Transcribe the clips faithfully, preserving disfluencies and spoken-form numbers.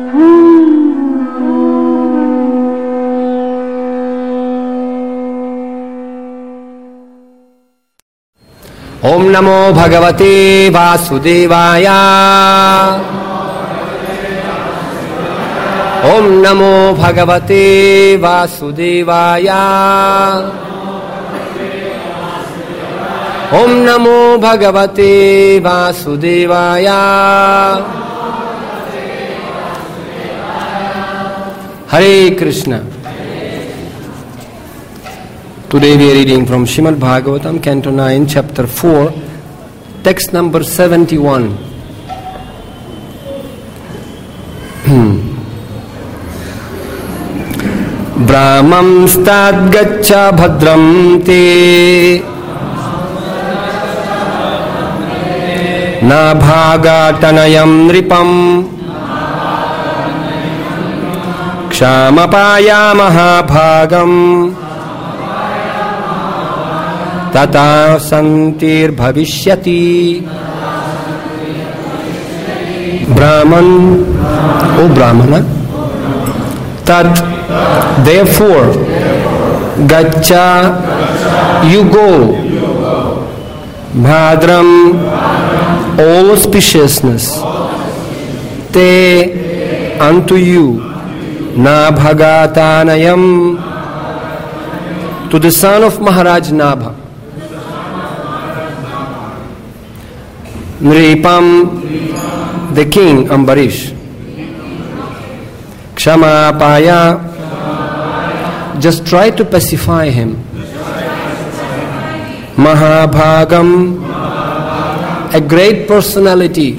ओम नमो भगवते वासुदेवाय। ओम नमो भगवते वासुदेवाय। ओम नमो भगवते वासुदेवाय। हरे Krishna. Today we are reading from Srimad Bhagavatam, Canto nine, Chapter four, text number seventy-one. Brahmam stad gaccha bhadram te na bhagatanayam nripam kshamapaya mahabhagam tata santir bhavishyati. Brahman, O Brahmana, tat, therefore, gaccha, you go, bhadram, all auspiciousness, te, unto you, na bhagatanayam, to the son of Maharaj Nabha, Nripam, the king Ambarish, Kshamapaya, just try to pacify him, Mahabhagam, a great personality,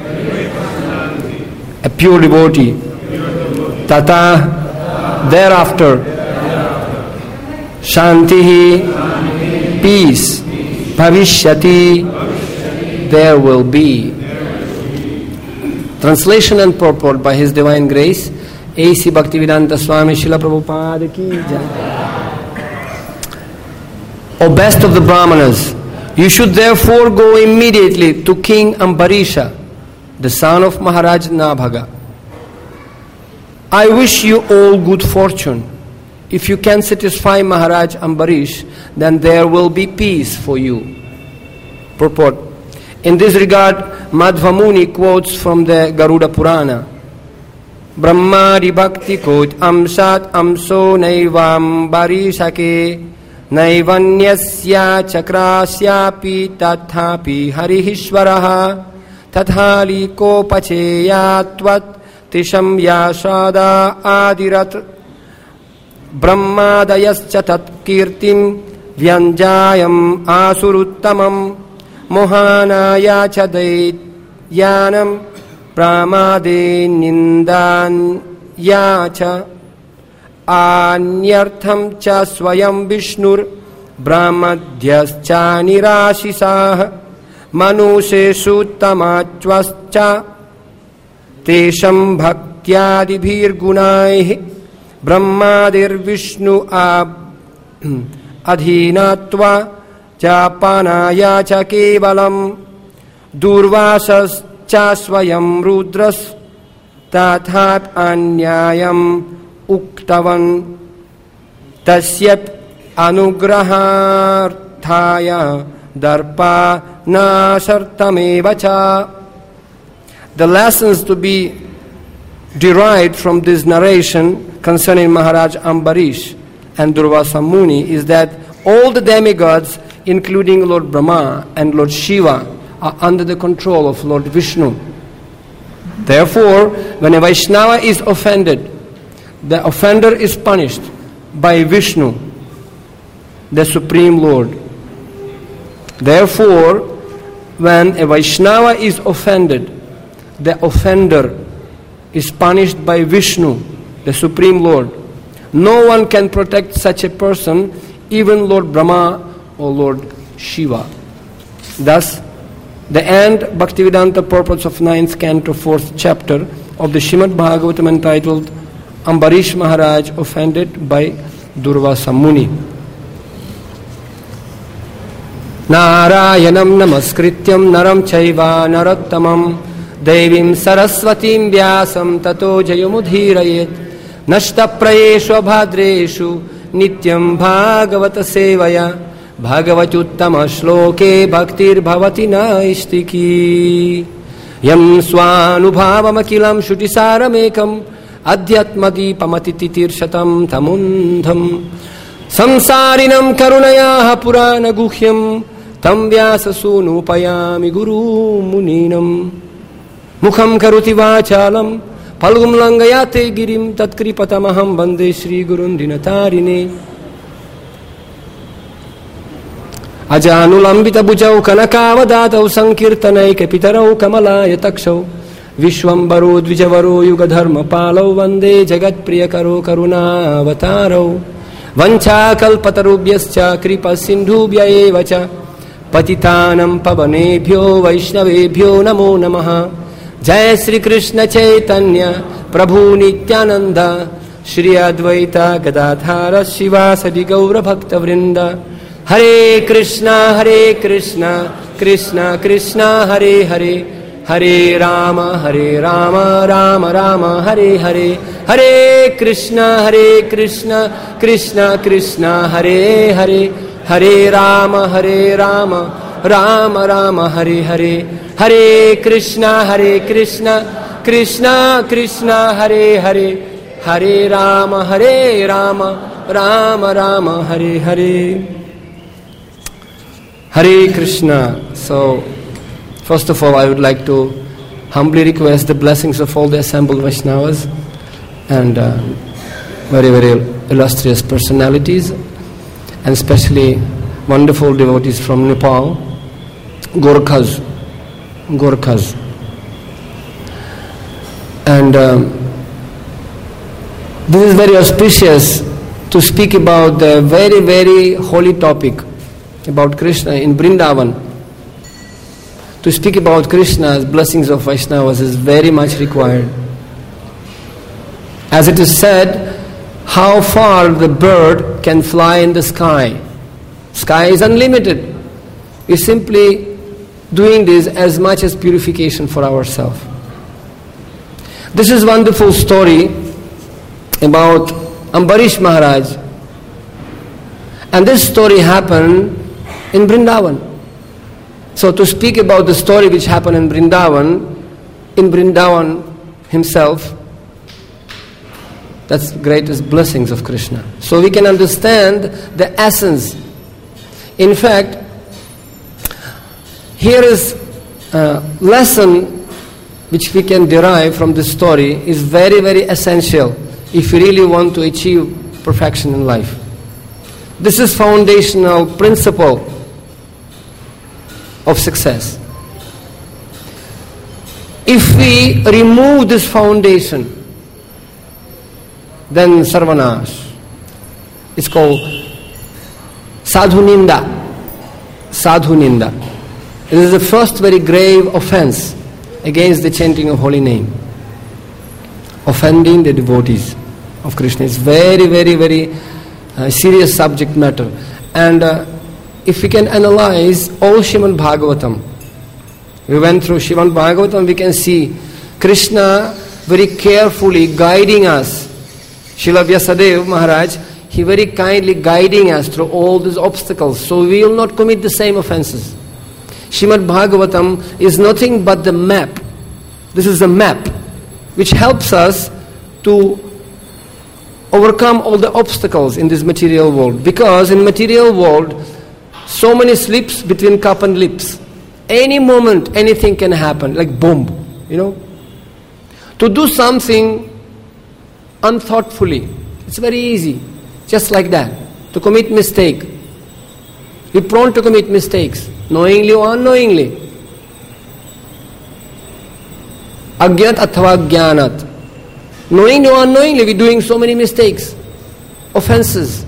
a pure devotee, Tata, thereafter, Shantihi, peace, Bhavishyati, there will be. Translation and purport by His Divine Grace, A C Bhaktivedanta Swami Srila Prabhupada ki jai. O best of the Brahmanas, you should therefore go immediately to King Ambarisha, the son of Maharaj Nabhaga. I wish you all good fortune. If you can satisfy Maharaj Ambarish, then there will be peace for you. Purport. In this regard, Madhva Muni quotes from the Garuda Purana, Brahmari Bhakti Kot Amsat Amso Naivambarishake Naivanyasya Chakrasyapi Tathapi Harihishwaraha Tathali Ko Pacheyatvat Tisham Yashada Adirat Brahmadayascha Tatkirtim Vyanjayam Asuruttamam Mohanaya cha daityanam pramade nindan yacha anyartham cha swayam vishnur brahmadhyascha nirashisah manuseshu tamachvascha tesham bhaktyadibhir gunaih brahmadir vishnu ab adhinatva Chapanaya cha kevalam durvasas cha swayam rudras tathat anyayam uktavan tasyat anugraharthaya darpa nasartamevacha. The lessons to be derived from this narration concerning Maharaj Ambarish and Durvasa Muni is that all the demigods, including Lord Brahma and Lord Shiva, are under the control of Lord Vishnu. Therefore, when a Vaishnava is offended, the offender is punished by Vishnu, the Supreme Lord. Therefore, when a Vaishnava is offended, the offender is punished by Vishnu, the Supreme Lord. No one can protect such a person, even Lord Brahma or Lord Shiva. Thus, the end Bhaktivedanta purports of ninth canto, fourth chapter of the Srimad Bhagavatam entitled Ambarish Maharaj offended by Durvasa Muni. Narayanam namaskrityam naram chaiva narottamam Devim Saraswatim Vyasam Tato Jayamudhirayet Nashtaprayeshu Abhadreshu Nityam Bhagavata Sevaya Bhagavatyuttama Shloke Bhaktir Bhavati Naistiki Yam Swanubhavam Akilam Shutisaramekam Adhyatmadipamatitirshatam Tamundham Samsarinam Karunayaha Purana Guhyam Tam Vyasasunu Guru Muninam Mukham Karuti Vachalam Palgum Langayate Girim Tatkripatamaham Bande Shri Gurundinatarine Ajanulambita Bujau Kanakavadatau Sankirtanai Kapitarau Kamalaya Takshau Vishwambaro Dvijavaro Yugadharma Palau Vande Jagat Priyakaro Karuna Avatarau Vancha Kalpatarubhyascha Kripa Sindhubhya Evacha Patitanam Pavanebhyo Vaishnavebhyo Namo Namaha Jai Sri Krishna Chaitanya Prabhu Nityananda Shri Advaita Gadadhara Shivasadi Gaura Bhakta Vrinda Hare Krishna Hare Krishna Krishna Krishna Hare Hare Hare Rama Hare Rama Rama Rama Hare Hare Hare Krishna Hare Krishna Krishna Krishna Hare Hare Hare Rama Hare Rama Rama Rama Hare Hare Hare Krishna Hare Krishna Krishna Krishna Hare Hare Hare Rama Hare Rama Rama Rama Hare Hare Hare Krishna. So, first of all, I would like to humbly request the blessings of all the assembled Vaishnavas and uh, very, very illustrious personalities, and especially wonderful devotees from Nepal, Gorkhas, Gorkhas. And um, this is very auspicious to speak about the very, very holy topic about Krishna in Vrindavan. To speak about Krishna's blessings of Vaishnavas is very much required. As it is said, how far the bird can fly in the sky. Sky is unlimited. We're simply doing this as much as purification for ourselves. This is a wonderful story about Ambarish Maharaj. And this story happened in Vrindavan. So to speak about the story which happened in Vrindavan, in Vrindavan himself, that's the greatest blessings of Krishna. So we can understand the essence. In fact, here is a lesson which we can derive from this story is very, very essential if you really want to achieve perfection in life. This is foundational principle of success. If we remove this foundation, then sarvanash. It's called sadhu ninda. Sadhu ninda. It is the first very grave offense against the chanting of holy name. Offending the devotees of Krishna is very, very, very uh, serious subject matter. And uh, if we can analyze all Srimad Bhagavatam, we went through Srimad Bhagavatam, we can see Krishna very carefully guiding us. Srila Vyasadeva Maharaj, he very kindly guiding us through all these obstacles, so we will not commit the same offenses. Srimad Bhagavatam is nothing but the map. This is a map which helps us to overcome all the obstacles in this material world. Because in material world, so many slips between cup and lips. Any moment, anything can happen, like boom, you know. To do something unthoughtfully, it's very easy, just like that. To commit mistake. We're prone to commit mistakes, knowingly or unknowingly. Agyat athva jnanat. Knowingly or unknowingly, we're doing so many mistakes, offenses.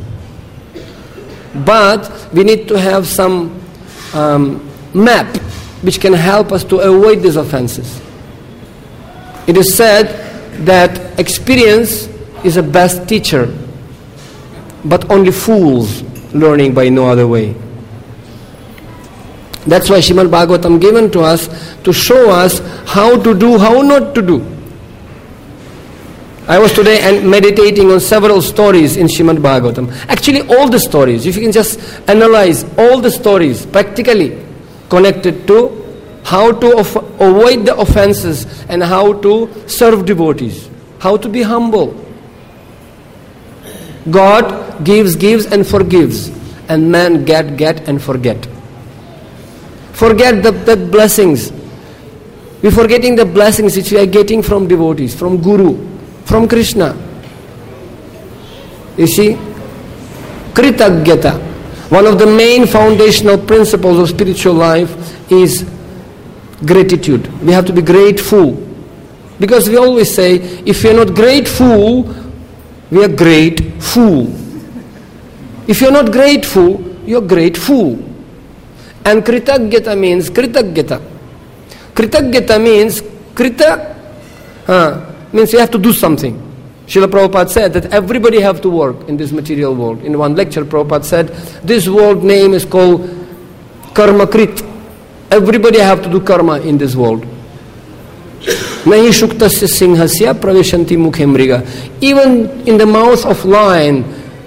But we need to have some um, map which can help us to avoid these offenses. It is said that experience is the best teacher, but only fools learning by no other way. That's why Srimad Bhagavatam given to us to show us how to do, how not to do. I was today and meditating on several stories in Srimad Bhagavatam. Actually, all the stories, if you can just analyze all the stories practically connected to how to off- avoid the offenses and how to serve devotees, how to be humble. God gives, gives and forgives, and man get, get and forget. Forget the, the blessings. We're forgetting the blessings which we are getting from devotees, from Guru, from Krishna. You see, Kritagyata, one of the main foundational principles of spiritual life is gratitude. We have to be grateful. Because we always say, if we are not grateful, we are great fool. If you are not grateful, you are great fool. And Kritagyata means Kritagyata. Kritagyata means Krita uh, means you have to do something. Srila Prabhupada said that everybody have to work in this material world. In one lecture, Prabhupada said, this world name is called Karma Krit. Everybody have to do karma in this world. Nahi shuktasya singhasya praveshanti mukhe mriga. Even in the mouth of lion,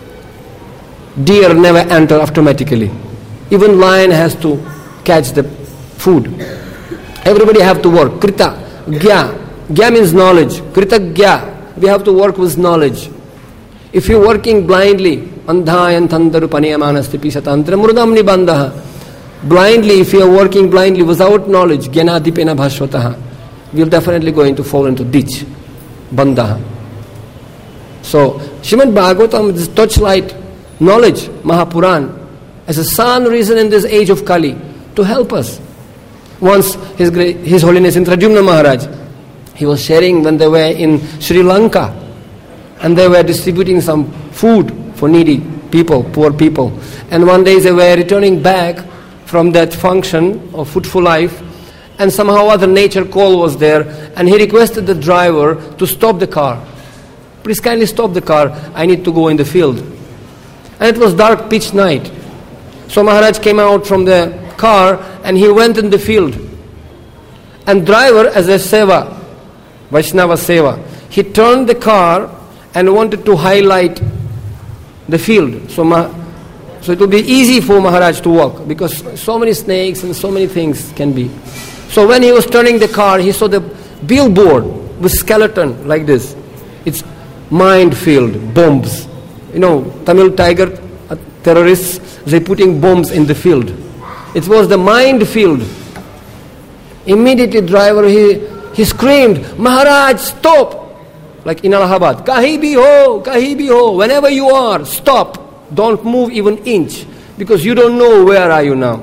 deer never enter automatically. Even lion has to catch the food. Everybody have to work. Krita, gya. Gya means knowledge. Krita gya. We have to work with knowledge. If you're working blindly, andhayan thandaru paniyamanasti pisatantra murdam nibandaha. Blindly, if you are working blindly without knowledge, gyanadipena bhashvataha, we'll definitely going to fall into ditch, bandaha. So, Srimad Bhagavatam is touchlight knowledge, Mahapuran, as a sound reason in this age of Kali to help us. Once His, His Holiness Indradyumna Maharaj, he was sharing when they were in Sri Lanka and they were distributing some food for needy people, poor people. And one day they were returning back from that function of Food for Life, and somehow other nature call was there, and he requested the driver to stop the car. Please kindly stop the car, I need to go in the field. And it was dark pitch night. So Maharaj came out from the car and he went in the field. And driver, as a seva, Vaishnava seva, he turned the car and wanted to highlight the field. So, Ma- so it would be easy for Maharaj to walk because so many snakes and so many things can be. So when he was turning the car, he saw the billboard with skeleton like this. It's minefield, bombs. You know, Tamil Tiger uh, terrorists, they putting bombs in the field. It was the minefield. Immediately driver, he, he screamed, Maharaj, stop! Like in Allahabad, Kahi bhi ho, kahi bhi ho, whenever you are, stop. Don't move even inch, because you don't know where are you now.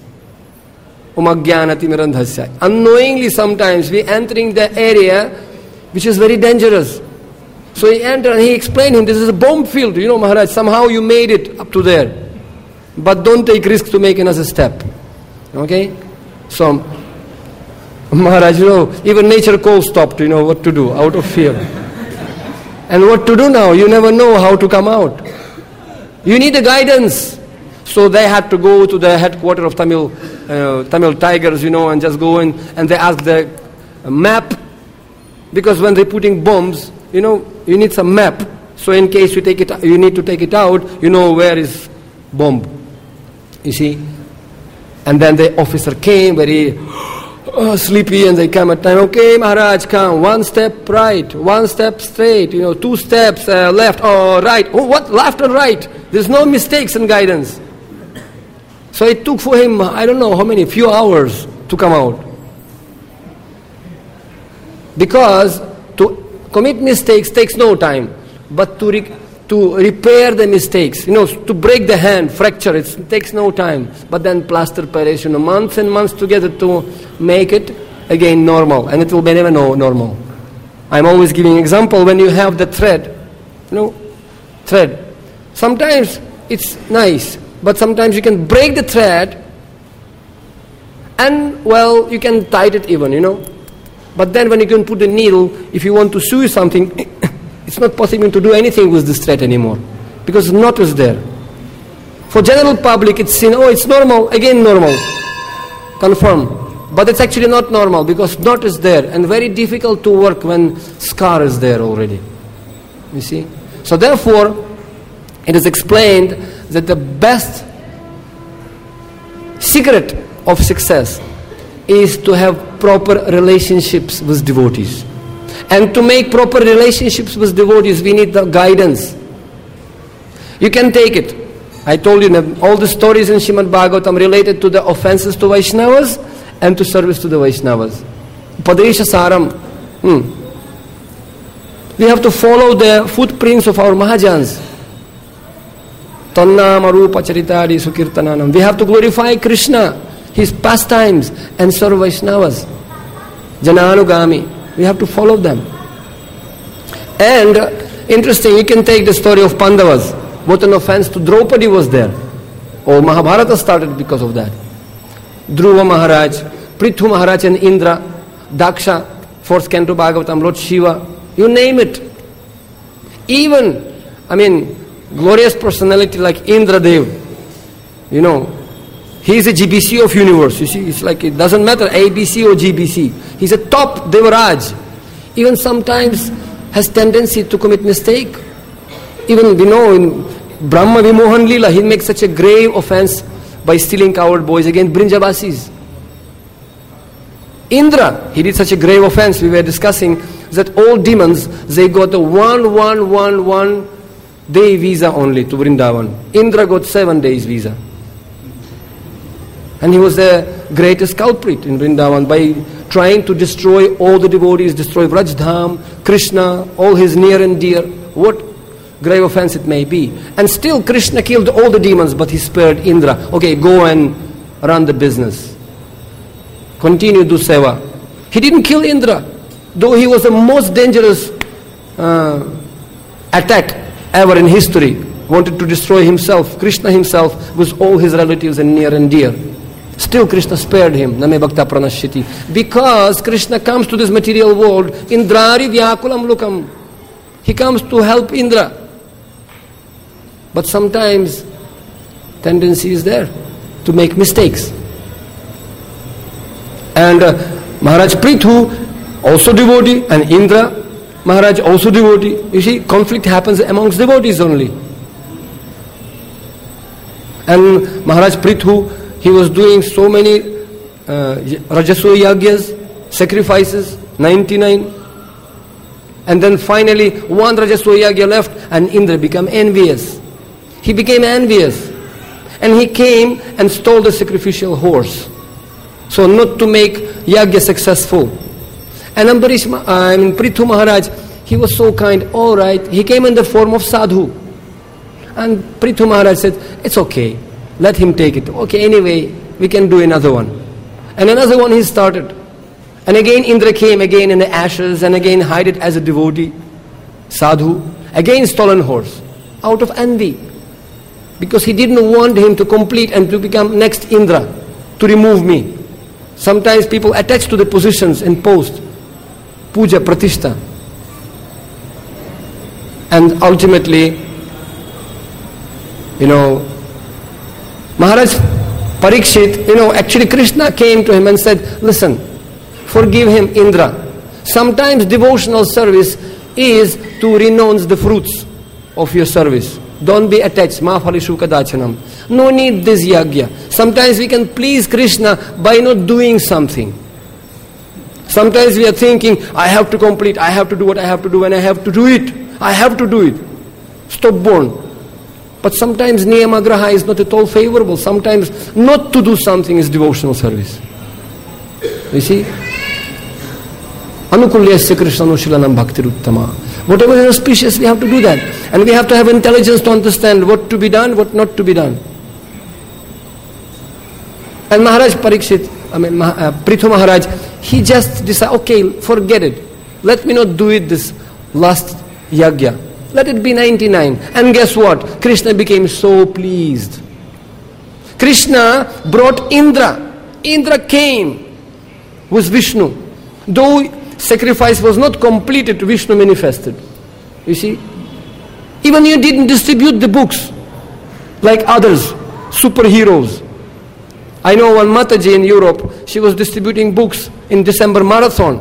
Umagyanati mirandhasya. Unknowingly sometimes we entering the area which is very dangerous. So he entered and he explained him, this is a bomb field, you know Maharaj, somehow you made it up to there. But don't take risk to make another step. Okay? So, Maharaj, you know, even nature call stopped, you know, what to do, out of fear. And what to do now? You never know how to come out. You need a guidance. So they had to go to the headquarters of Tamil, uh, Tamil Tigers, you know, and just go in and they ask the map. Because when they're putting bombs, you know, you need some map. So in case you take it, you need to take it out, you know where is bomb. You see? And then the officer came very oh, sleepy and they come at time, okay Maharaj, come, one step right, one step straight, you know, two steps uh, left or right. Oh, what? Left and right. There's no mistakes in guidance. So it took for him, I don't know how many, few hours to come out. Because to commit mistakes takes no time, but to re- to repair the mistakes, you know, to break the hand, fracture, it takes no time. But then plaster operation, you know, months and months together to make it again normal, and it will be never no normal. I'm always giving example when you have the thread, you know, thread. Sometimes it's nice, but sometimes you can break the thread, and well, you can tighten it even, you know. But then when you can put the needle, if you want to sew something, it's not possible to do anything with this thread anymore, because knot is there. For general public, it's seen, oh, it's normal, again normal. confirm. But it's actually not normal because knot is there and very difficult to work when scar is there already. You see? So therefore, it is explained that the best secret of success is to have proper relationships with devotees. And to make proper relationships with devotees, we need the guidance. You can take it. I told you that all the stories in Srimad Bhagavatam related to the offenses to Vaishnavas and to service to the Vaishnavas. Upadesha Saram. Hmm. We have to follow the footprints of our Mahajans. Tannam Arupa Charitari Sukirtananam. We have to glorify Krishna, his pastimes, and serve Vaishnavas. Jananugami. We have to follow them. And uh, interesting, you can take the story of Pandavas. What an offense to Draupadi was there. Or Mahabharata started because of that. Dhruva Maharaj, Prithu Maharaj and Indra, Daksha, fourth canto Bhagavatam, Lord Shiva, you name it. Even, I mean, glorious personality like Indra Dev, you know, he is a G B C of universe, you see, it's like it doesn't matter A B C or G B C. He's a top Devaraj. Even sometimes has tendency to commit mistake. Even we know in Brahma Vimohan Leela, he makes such a grave offense by stealing coward boys against Brinjavasis. Indra, he did such a grave offense, we were discussing that all demons, they got a one, one, one, one day visa only to Vrindavan. Indra got seven days visa. And he was the greatest culprit in Vrindavan by trying to destroy all the devotees, destroy Vrajdham, Krishna, all his near and dear. What grave offense it may be. And still Krishna killed all the demons, but he spared Indra. Okay, go and run the business. Continue to do seva. He didn't kill Indra, though he was the most dangerous uh, attack ever in history. Wanted to destroy himself, Krishna himself, with all his relatives and near and dear. Still Krishna spared him. Name bhakta pranashyati. Because Krishna comes to this material world, Indrari vyakulam lukam. He comes to help Indra. But sometimes tendency is there to make mistakes. And uh, Maharaj Prithu, also devotee, and Indra Maharaj, also devotee. You see, conflict happens amongst devotees only. And Maharaj Prithu, he was doing so many uh, Rajasu Yagyas, sacrifices, ninety-nine. And then finally, one Rajasu Yagya left, and Indra became envious. He became envious. And he came and stole the sacrificial horse. So not to make Yagya successful. And Ambarish, I mean Prithu Maharaj, he was so kind, all right. He came in the form of sadhu. And Prithu Maharaj said, it's okay, let him take it. Okay, anyway, we can do another one. And another one he started. And again Indra came again in the ashes and again hid it as a devotee, sadhu. Again stolen horse, out of envy. Because he didn't want him to complete and to become next Indra, to remove me. Sometimes people attach to the positions and post, puja, pratishta. And ultimately, you know, Maharaj Parikshit, you know, actually Krishna came to him and said, listen, forgive him Indra. Sometimes devotional service is to renounce the fruits of your service. Don't be attached. Ma phalishu kadachanam. No need this yagya. Sometimes we can please Krishna by not doing something. Sometimes we are thinking, I have to complete, I have to do what I have to do, and I have to do it. I have to do it. Stubborn. But sometimes niyamagraha is not at all favorable. Sometimes not to do something is devotional service. You see? Anukulyasya Krishna Nushilanam Bhaktiruttama. Whatever is auspicious, we have to do that. And we have to have intelligence to understand what to be done, what not to be done. And Maharaj Parikshit, I mean uh, Prithu Maharaj, he just decided, okay, forget it. Let me not do it this last yagya. Let it be ninety-nine. And guess what? Krishna became so pleased. Krishna brought Indra. Indra came with Vishnu. Though sacrifice was not completed, Vishnu manifested. You see? Even you didn't distribute the books like others, superheroes. I know one Mataji in Europe, she was distributing books in December marathon.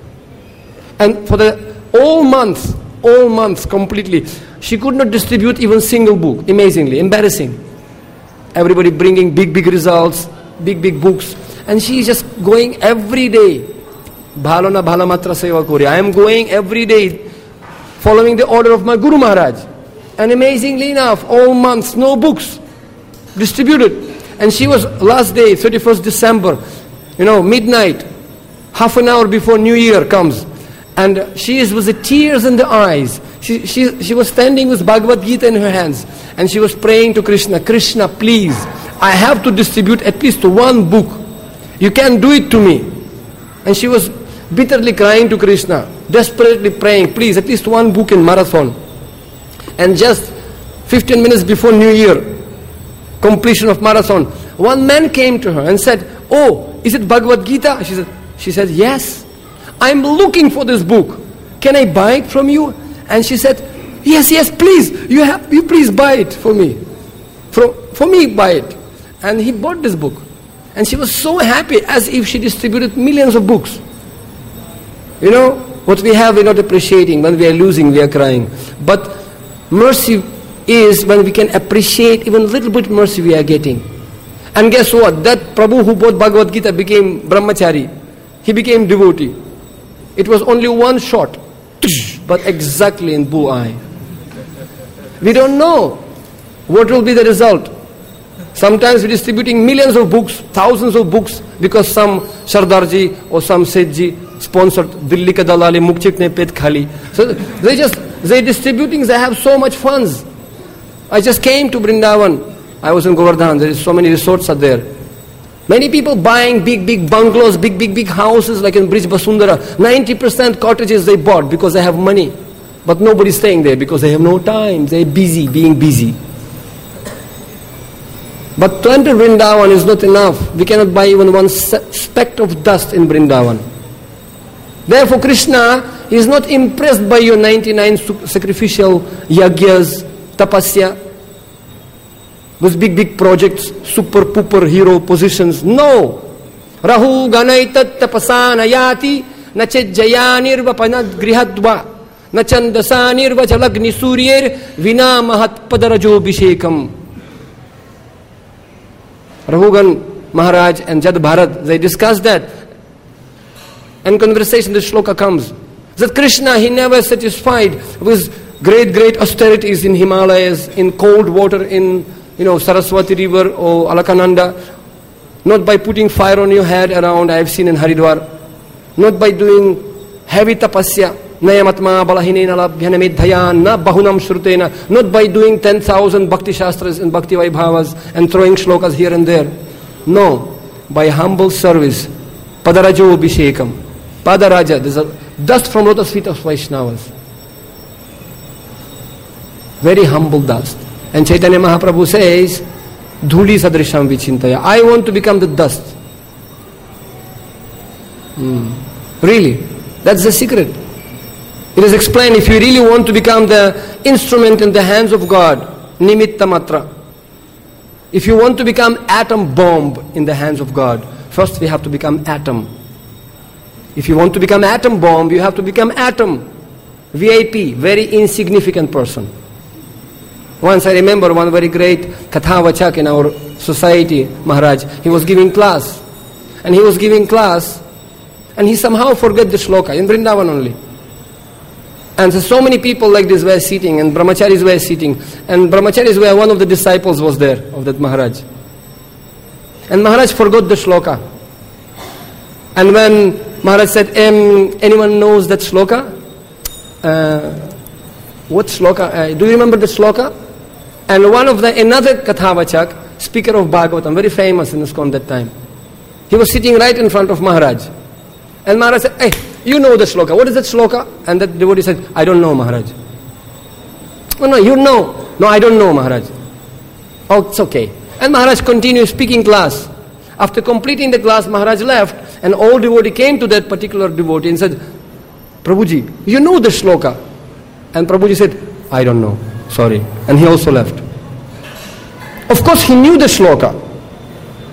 And for the all month, all month completely, she could not distribute even single book. Amazingly, embarrassing. Everybody bringing big, big results, big, big books. And she is just going every day. Bhalo na bhala matra seva kori. I am going every day following the order of my Guru Maharaj. And amazingly enough, all months, no books distributed. And she was last day, thirty-first December, you know, midnight, half an hour before New Year comes. And she is with the tears in the eyes. She, she, she was standing with Bhagavad Gita in her hands. And she was praying to Krishna, Krishna, please, I have to distribute at least one book. You can do it to me. And she was bitterly crying to Krishna, desperately praying, please, at least one book in marathon. And just fifteen minutes before New Year, completion of marathon, one man came to her and said, oh, is it Bhagavad Gita? She said, she said, yes. I'm looking for this book. Can I buy it from you? And she said, yes, yes, please. You have, you please buy it for me. For, for me, buy it. And he bought this book. And she was so happy, as if she distributed millions of books. You know, what we have we're not appreciating. When we are losing, we are crying. But mercy is when we can appreciate even a little bit mercy we are getting. And guess what? That Prabhu who bought Bhagavad Gita became brahmachari. He became devotee. It was only one shot, but exactly in bull eye. We don't know what will be the result. Sometimes we're distributing millions of books, thousands of books, because some Sardarji or some Sethji sponsored Dilli ka dalali mukchik ne pet khali. So they just, they're distributing, they have so much funds. I just came to Vrindavan. I was in Govardhan. There is so many resorts are there. Many people buying big, big bungalows, big, big, big houses like in Brij Basundara. ninety percent cottages they bought because they have money. But nobody's staying there because they have no time. They're busy, being busy. But to enter Vrindavan is not enough. We cannot buy even one speck of dust in Vrindavan. Therefore Krishna is not impressed by your ninety-nine sacrificial yagyas, tapasya, those big, big projects, super pooper hero positions. No. Rahu ganaitat tapasanayati nachejjayanirva panadgrihadva nachandasanirva jalagni suryer vina mahat padarajobhishekam. Rahugan Maharaj and Jad Bharat, they discussed that. And conversation, the shloka comes. That Krishna, he never satisfied with great, great austerities in Himalayas, in cold water, in you know, Saraswati river or Alakananda, not by putting fire on your head around, I have seen in Haridwar, not by doing heavy tapasya, nayamatma balahinena labhyanamid dhayan, na bahunam shrutena, not by doing ten thousand bhakti shastras and bhakti vaibhavas and throwing shlokas here and there. No, by humble service, padarajo abhishekam, padaraja, there's a dust from lotus feet of Vaishnavas. Very humble dust. And Chaitanya Mahaprabhu says, Dhuli sadrisham vichintaya. I want to become the dust. Hmm. Really, that's the secret. It is explained, if you really want to become the instrument in the hands of God, nimitta matra. If you want to become atom bomb in the hands of God, first we have to become atom. If you want to become atom bomb, you have to become atom. V I P, very insignificant person. Once I remember one very great Kathavachak in our society, Maharaj, he was giving class. And he was giving class, and he somehow forgot the shloka, in Vrindavan only. And so, so many people like this were sitting, and brahmacharis were sitting. And brahmacharis were, one of the disciples was there, of that Maharaj. And Maharaj forgot the shloka. And when Maharaj said, um, anyone knows that shloka? Uh, what shloka? Uh, do you remember the shloka? And one of the, another Kathavachak, speaker of Bhagavatam, very famous in ISKCON that time, he was sitting right in front of Maharaj. And Maharaj said, hey, you know the shloka. What is that shloka? And that devotee said, I don't know, Maharaj. Oh no, you know. No, I don't know, Maharaj. Oh, it's okay. And Maharaj continued speaking class. After completing the class, Maharaj left, and all devotee came to that particular devotee and said, Prabhuji, you know the shloka. And Prabhuji said, I don't know. Sorry. And he also left. Of course, he knew the shloka.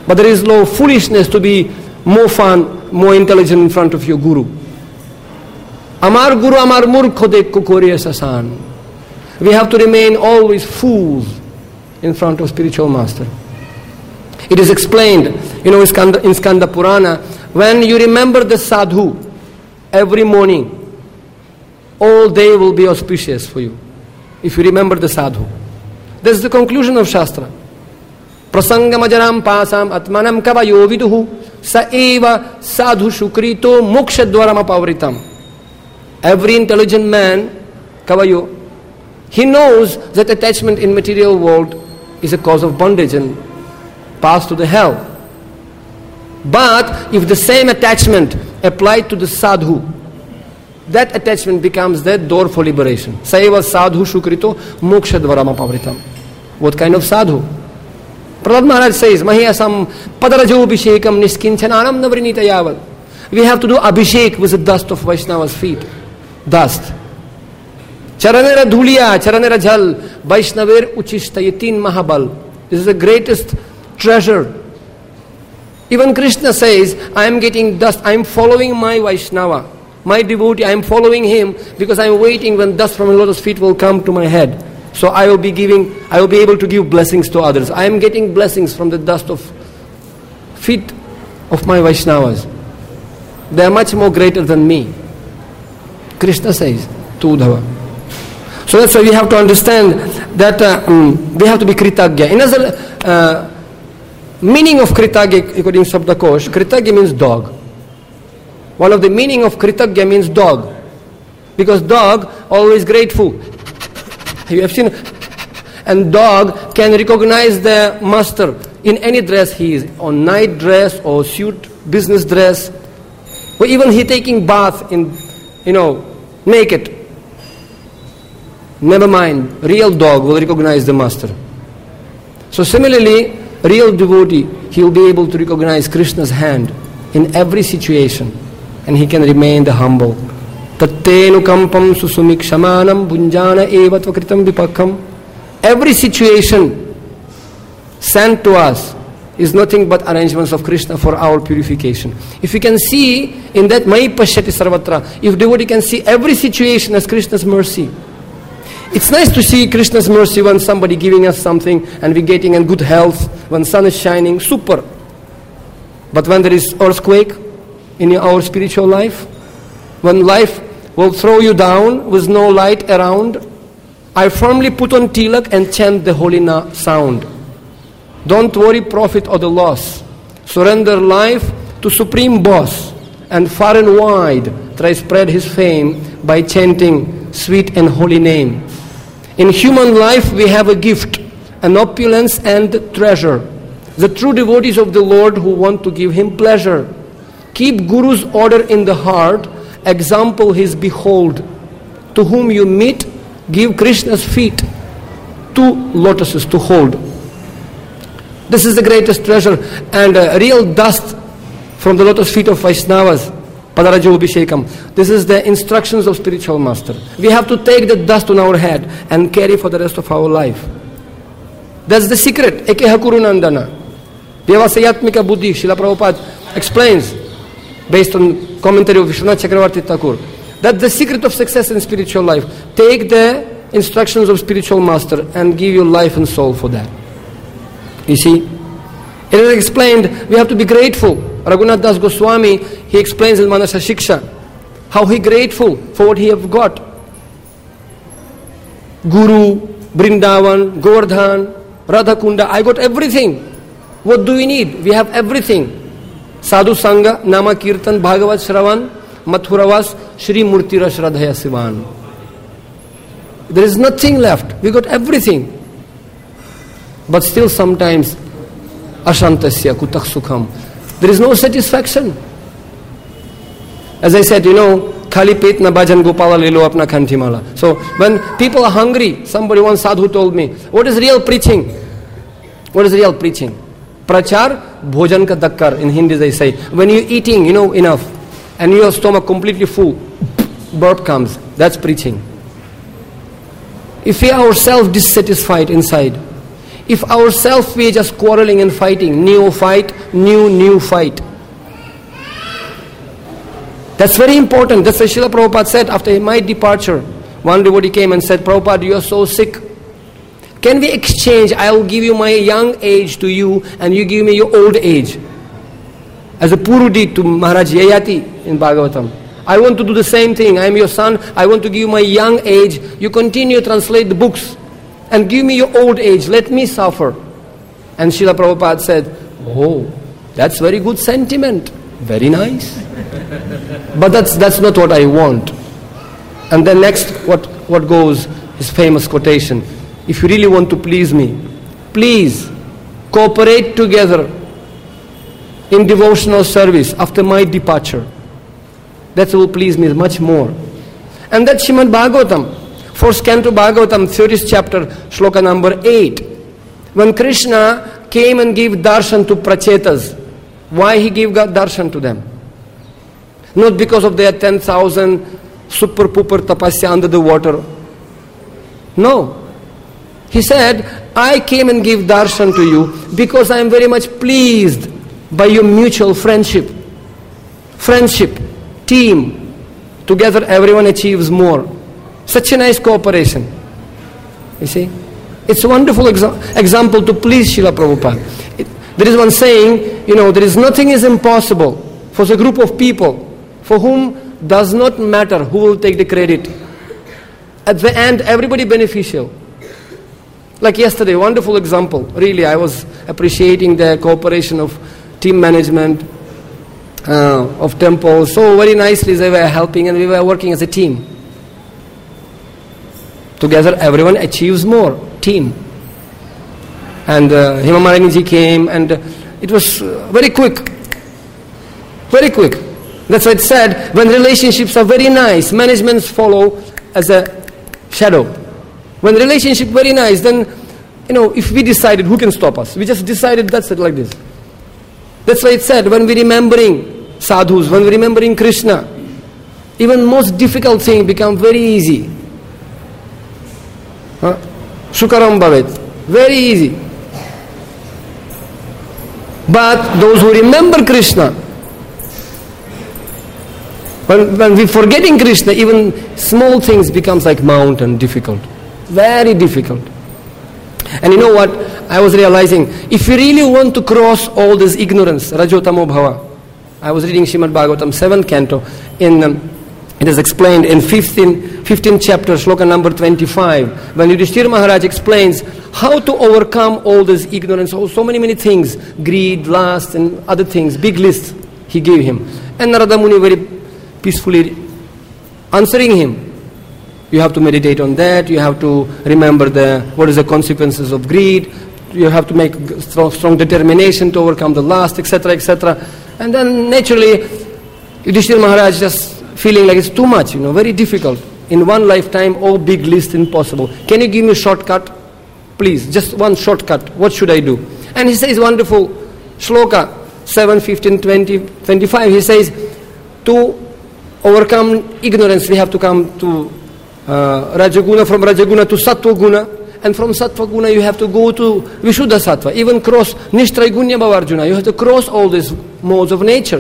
But there is no foolishness to be more fun, more intelligent in front of your guru. Amar guru amar murkho dekho koriye sasan. We have to remain always fools in front of spiritual master. It is explained, you know, in Skanda, in Skanda Purana, when you remember the sadhu every morning, all day will be auspicious for you. If you remember the sadhu. This is the conclusion of Shastra. Prasangamajaram pasam atmanam kavayo viduhu sa eva sadhu shukrito mokshadwaram apavritam. Every intelligent man, kavayo, he knows that attachment in material world is a cause of bondage and path to the hell. But if the same attachment applied to the sadhu, that attachment becomes the door for liberation. Saiva sadhu shukrito mokshadvaram apavritam. What kind of sadhu? Prahlad Maharaj says, Mahiyasam padarajo abhishekam niskinchananam navrinita yavat. We have to do abhishek with the dust of Vaishnava's feet. Dust. Charanera dhuliya, charanera jhal, Vaishnaver uchishtayatin mahabal. This is the greatest treasure. Even Krishna says, I am getting dust, I am following my Vaishnava, my devotee, I am following him because I am waiting when dust from the lotus feet will come to my head. So I will be giving, I will be able to give blessings to others. I am getting blessings from the dust of feet of my Vaishnavas. They are much more greater than me. Krishna says to Uddhava. So that's why we have to understand that uh, um, we have to be Kritagya. Another uh, meaning of Kritagya, according to Sabdakosh, Kritagya means dog. One of the meaning of Kritagya means dog. Because dog always grateful. You have seen, and dog can recognize the master in any dress he is, on night dress or suit, business dress, or even he taking bath in, you know, naked. Never mind, real dog will recognize the master. So similarly, real devotee, he will be able to recognize Krishna's hand in every situation, and he can remain the humble. Tattenu kampam susumikshamanam bunjana evatva kritam vipakkam. Every situation sent to us is nothing but arrangements of Krishna for our purification. If you can see in that Mai Pashyati Sarvatra, if devotee can see every situation as Krishna's mercy. It's nice to see Krishna's mercy when somebody giving us something and we getting in good health, when sun is shining, super. But when there is earthquake in our spiritual life, when life will throw you down with no light around, I firmly put on tilak and chant the holy na- sound. Don't worry profit or the loss. Surrender life to Supreme Boss, and far and wide try spread his fame by chanting sweet and holy name. In human life we have a gift, an opulence and treasure. The true devotees of the Lord who want to give him pleasure. Keep Guru's order in the heart, example his behold. To whom you meet, give Krishna's feet, two lotuses to hold. This is the greatest treasure, and uh, real dust from the lotus feet of Vaishnavas, Padarajo Abhishekam. This is the instructions of spiritual master. We have to take the dust on our head and carry for the rest of our life. That's the secret. Ekeha Kuru Nandana. Vyavasayatmika Buddhi, Srila Prabhupada explains, based on commentary of Vishwanath Chakravarti Thakur, that's the secret of success in spiritual life. Take the instructions of spiritual master and give your life and soul for that. You see, it is explained, we have to be grateful. Raghunath Das Goswami, he explains in Manasa Shiksha, how he grateful for what he have got. Guru, Brindavan, Govardhan, Radhakunda, I got everything. What do we need? We have everything. Sadhu Sangha, Nama Kirtan, Bhagavat Shravan, Mathuravas, Shri Murtira Shradhaya Sivan. There is nothing left. We got everything. But still sometimes, Ashantasya Kutak Sukham. There is no satisfaction. As I said, you know, Khali pet na bhajan Gopala lelo apna khantimala. So when people are hungry, somebody once sadhu told me, what is real preaching? What is real preaching? Prachar, bhojan ka dakkar, in Hindi they say. When you're eating, you know, enough, and your stomach completely full, burp comes. That's preaching. If we are ourselves dissatisfied inside, If ourselves we are just quarreling and fighting, new fight, new, new fight. That's very important. That's what Srila Prabhupada said after my departure. One devotee came and said, Prabhupada, you are so sick. Can we exchange? I will give you my young age to you and you give me your old age. As a purudi to Maharaj Yayati in Bhagavatam. I want to do the same thing. I am your son. I want to give you my young age. You continue to translate the books and give me your old age. Let me suffer. And Srila Prabhupada said, oh, that's very good sentiment. Very nice. But that's that's not what I want. And then next what, what goes is famous quotation. If you really want to please me, please cooperate together in devotional service after my departure. That will please me much more. And that's Srimad Bhagavatam. First canto Bhagavatam, thirtieth chapter, shloka number eight. When Krishna came and gave darshan to prachetas, why he gave darshan to them? Not because of their ten thousand super pooper tapasya under the water. No. He said, I came and gave darshan to you because I am very much pleased by your mutual friendship. Friendship, team. Together everyone achieves more. Such a nice cooperation. You see? It's a wonderful exa- example to please Srila Prabhupada. It, there is one saying, you know, there is nothing is impossible for the group of people for whom does not matter who will take the credit. At the end, everybody beneficial. Like yesterday, wonderful example. Really, I was appreciating the cooperation of team management uh, of temple. So very nicely they were helping and we were working as a team. Together, everyone achieves more. Team. And uh, Hema Maharani came and uh, it was uh, very quick. Very quick. That's why it said, when relationships are very nice, managements follow as a shadow. When relationship very nice, then, you know, if we decided, who can stop us? We just decided, that's it, like this. That's why it said, when we're remembering sadhus, when we're remembering Krishna, even most difficult thing become very easy. Huh? Shukaram bhavet. Very easy. But those who remember Krishna, when, when we're forgetting Krishna, even small things becomes like mountain, difficult. Very difficult. And you know what? I was realizing, if we really want to cross all this ignorance, Rajotamo Bhava, I was reading Srimad Bhagavatam, seventh canto, in, um, it is explained in fifteenth chapter, shloka number twenty-five, when Yudhishthira Maharaj explains how to overcome all this ignorance, oh, so many, many things, greed, lust, and other things, big list he gave him. And Narada Muni very peacefully answering him. You have to meditate on that, you have to remember the what is the consequences of greed, you have to make strong, strong determination to overcome the lust, et cetera, et cetera. And then naturally, Yudhishthira Maharaj just feeling like it's too much, you know, very difficult. In one lifetime, all big list impossible. Can you give me a shortcut? Please, just one shortcut. What should I do? And he says wonderful shloka, seven, fifteen, twenty, twenty-five. He says, to overcome ignorance, we have to come to uh, Rajaguna, from Rajaguna to Sattva Guna. And from Sattva Guna, you have to go to Vishuddha Sattva. Even cross Nishtraigunya Bhavarjuna. You have to cross all these modes of nature.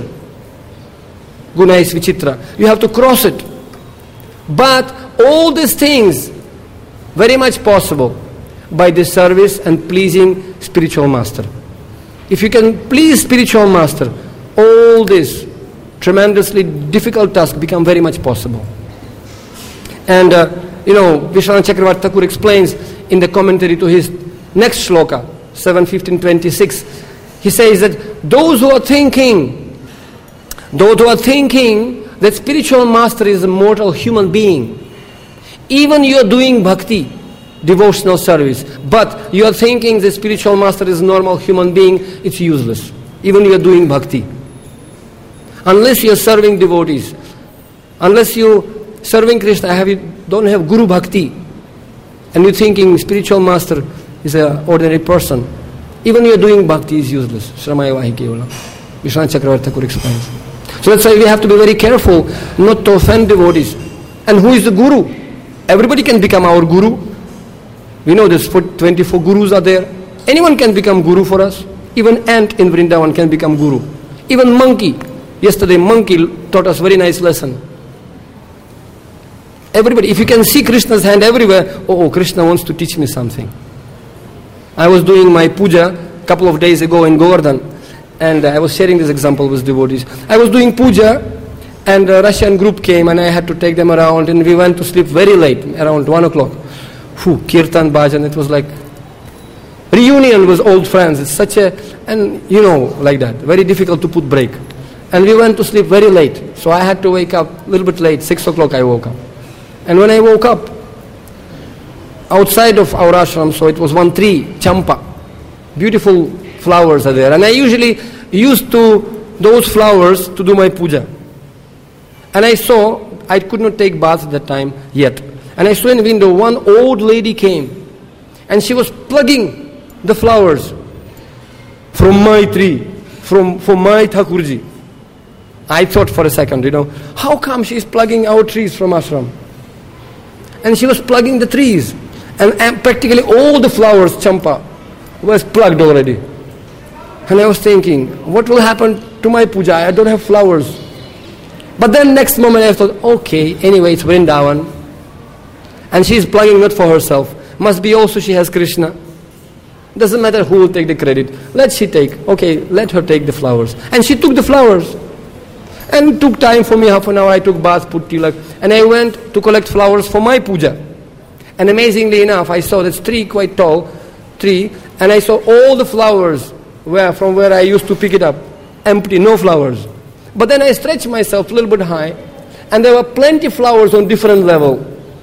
Guna is Vichitra. You have to cross it. But all these things, very much possible by the service and pleasing spiritual master. If you can please spiritual master, all this tremendously difficult task become very much possible. And uh, you know, Vishwanath Chakravarti Thakur explains in the commentary to his next shloka, seven, fifteen, twenty-six, he says that those who are thinking, those who are thinking that spiritual master is a mortal human being, even you are doing bhakti, devotional service, but you are thinking the spiritual master is a normal human being, it's useless. Even you are doing bhakti. Unless you are serving devotees, unless you serving Krishna, have you don't have Guru Bhakti, and you're thinking spiritual master is an ordinary person, even you are doing bhakti is useless. Shramaya Vahi Kevala. Vishwanath Chakravarti Thakur explains. So that's why we have to be very careful not to offend devotees. And who is the Guru? Everybody can become our Guru. We know there's twenty-four Gurus are there. Anyone can become guru for us. Even ant in Vrindavan can become guru. Even monkey. Yesterday monkey taught us very nice lesson. Everybody, if you can see Krishna's hand everywhere, oh, oh, Krishna wants to teach me something. I was doing my puja a couple of days ago in Govardhan, and I was sharing this example with devotees. I was doing puja, and a Russian group came, and I had to take them around, and we went to sleep very late, around one o'clock. Whew, Kirtan, Bhajan, it was like reunion with old friends. It's such a, and you know, like that, very difficult to put break. And we went to sleep very late, so I had to wake up a little bit late, six o'clock I woke up. And when I woke up, outside of our ashram, so it was one tree, champa, beautiful flowers are there. And I usually used to those flowers to do my puja. And I saw, I could not take bath at that time yet. And I saw in the window, one old lady came. And she was plugging the flowers from my tree, from, from my Thakurji. I thought for a second, you know, how come she is plugging our trees from ashram? And she was plugging the trees. And, and practically all the flowers, champa, was plugged already. And I was thinking, what will happen to my puja? I don't have flowers. But then next moment I thought, okay, anyway, it's Vrindavan. And she is plugging not for herself. Must be also she has Krishna. Doesn't matter who will take the credit. Let she take. Okay, let her take the flowers. And she took the flowers. And it took time for me, half an hour. I took bath, put tilak. And I went to collect flowers for my puja. And amazingly enough, I saw this tree, quite tall tree. And I saw all the flowers where, from where I used to pick it up. Empty, no flowers. But then I stretched myself a little bit high. And there were plenty of flowers on different level.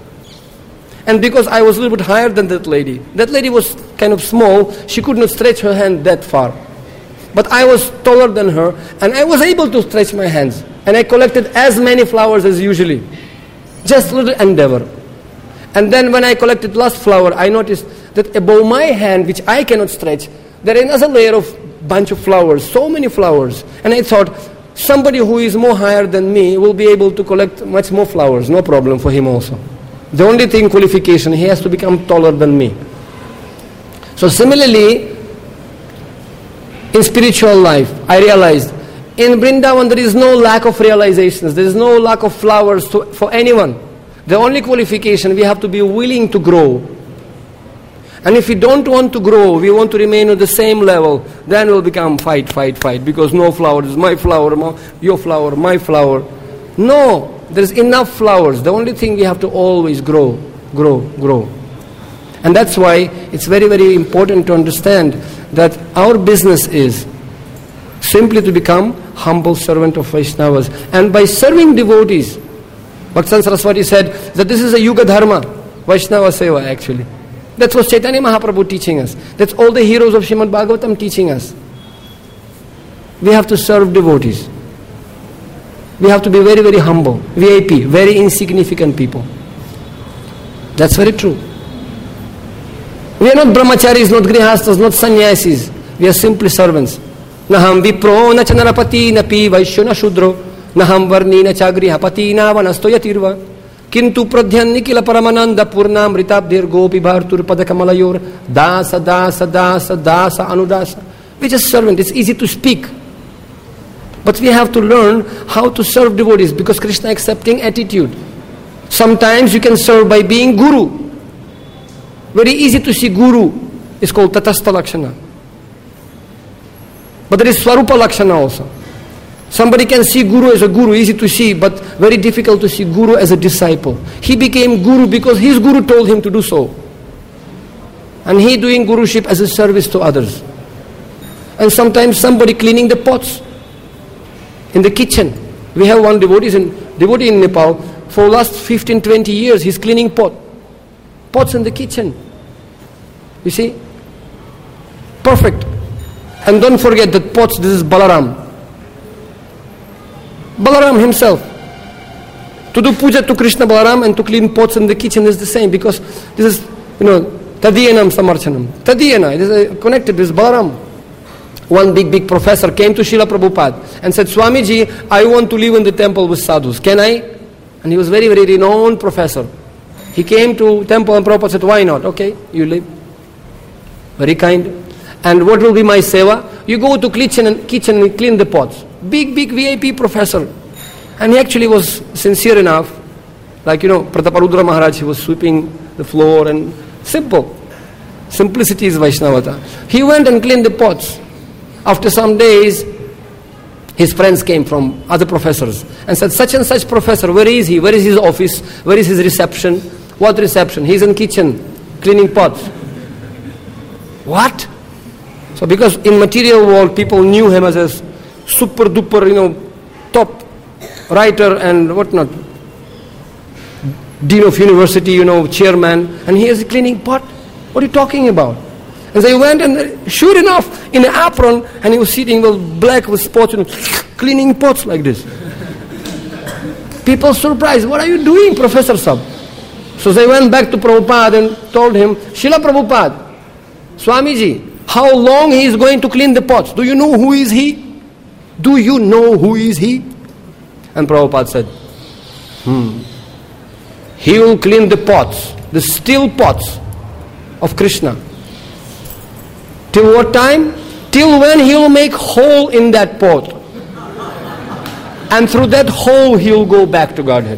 And because I was a little bit higher than that lady, that lady was kind of small, she could not stretch her hand that far. But I was taller than her, and I was able to stretch my hands. And I collected as many flowers as usually. Just a little endeavor. And then when I collected last flower, I noticed that above my hand, which I cannot stretch, there is another layer of bunch of flowers, so many flowers. And I thought, somebody who is more higher than me will be able to collect much more flowers, no problem for him also. The only thing, qualification, he has to become taller than me. So similarly, in spiritual life, I realized, in Vrindavan there is no lack of realizations, there is no lack of flowers to, for anyone. The only qualification, we have to be willing to grow. And if we don't want to grow, we want to remain at the same level, then we'll become fight, fight, fight, because no flower is my flower, your flower, my flower. No, there's enough flowers. The only thing we have to always grow, grow, grow. And that's why it's very, very important to understand that our business is simply to become humble servant of Vaishnavas. And by serving devotees, Bhaktan Saraswati said that this is a Yuga Dharma, Vaishnava Seva actually. That's what Chaitanya Mahaprabhu teaching us. That's all the heroes of Srimad Bhagavatam teaching us. We have to serve devotees. We have to be very, very humble, V I P, very insignificant people. That's very true. We are not brahmacharis, not grihastas, not sannyasis. We are simply servants. Naham vipro na chanarapati na pi vaishyo na shudro naham varni na chagrihapati na vanastoyatirva kintu pradhyan nikila paramananda purnam ritabdir gopi bhartur padakamalayur dasa dasa dasa dasa anudasa. We just servant. It's easy to speak. But we have to learn how to serve devotees because Krishna accepting attitude. Sometimes you can serve by being guru. Very easy to see guru is called Tatastha Lakshana. But there is Swarupa Lakshana also. Somebody can see guru as a guru, easy to see, but very difficult to see guru as a disciple. He became guru because his guru told him to do so. And he doing guruship as a service to others. And sometimes somebody cleaning the pots in the kitchen. We have one devotee in, devotee in Nepal. For last fifteen, twenty years, he's cleaning pot. Pots in the kitchen. You see? Perfect. And don't forget that pots, this is Balaram. Balaram himself. To do puja to Krishna Balaram and to clean pots in the kitchen is the same because this is, you know, Tadiyanam Samarchanam. Tadiyana, it is connected with Balaram. One big, big professor came to Srila Prabhupada and said, Swamiji, I want to live in the temple with sadhus. Can I? And he was very, very renowned professor. He came to temple and Prabhupada said, why not? Okay, you live. Very kind. And what will be my seva? You go to kitchen and kitchen and clean the pots. Big, big V I P professor. And he actually was sincere enough. Like, you know, Prataparudra Maharaj, he was sweeping the floor and simple. Simplicity is Vaishnavata. He went and cleaned the pots. After some days, his friends came from other professors and said, such and such professor, where is he? Where is his office? Where is his reception? What reception? He's in kitchen, cleaning pots. What? So because in material world, people knew him as a super duper, you know, top writer and whatnot. Dean of university, you know, chairman, and he is cleaning pot. What are you talking about? And they went and sure enough, in an apron, and he was sitting with black with spots and cleaning pots like this. People surprised, what are you doing, Professor Sab? So they went back to Prabhupada and told him, Srila Prabhupada, Swamiji, how long he is going to clean the pots? Do you know who is he? Do you know who is he? And Prabhupada said, hmm, he will clean the pots, the steel pots of Krishna. Till what time? Till when he will make hole in that pot. And through that hole he will go back to Godhead.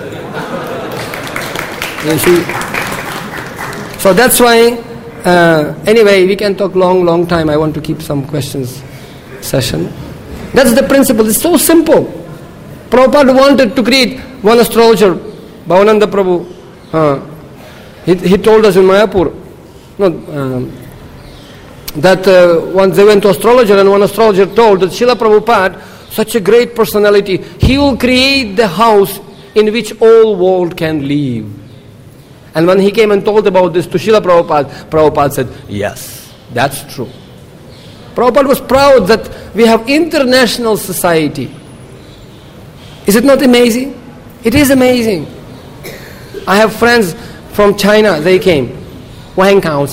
You see? So that's why, uh, anyway, we can talk long, long time. I want to keep some questions session. That's the principle. It's so simple. Prabhupada wanted to create one astrologer, Bhavananda Prabhu. Uh, he, he told us in Mayapur, no, um, that uh, once they went to astrologer and one astrologer told that Srila Prabhupada, such a great personality, he will create the house in which all world can live. And when he came and told about this to Srila Prabhupada, Prabhupada said, yes, that's true. Prabhupada was proud that we have international society. Is it not amazing? It is amazing. I have friends from China, they came. So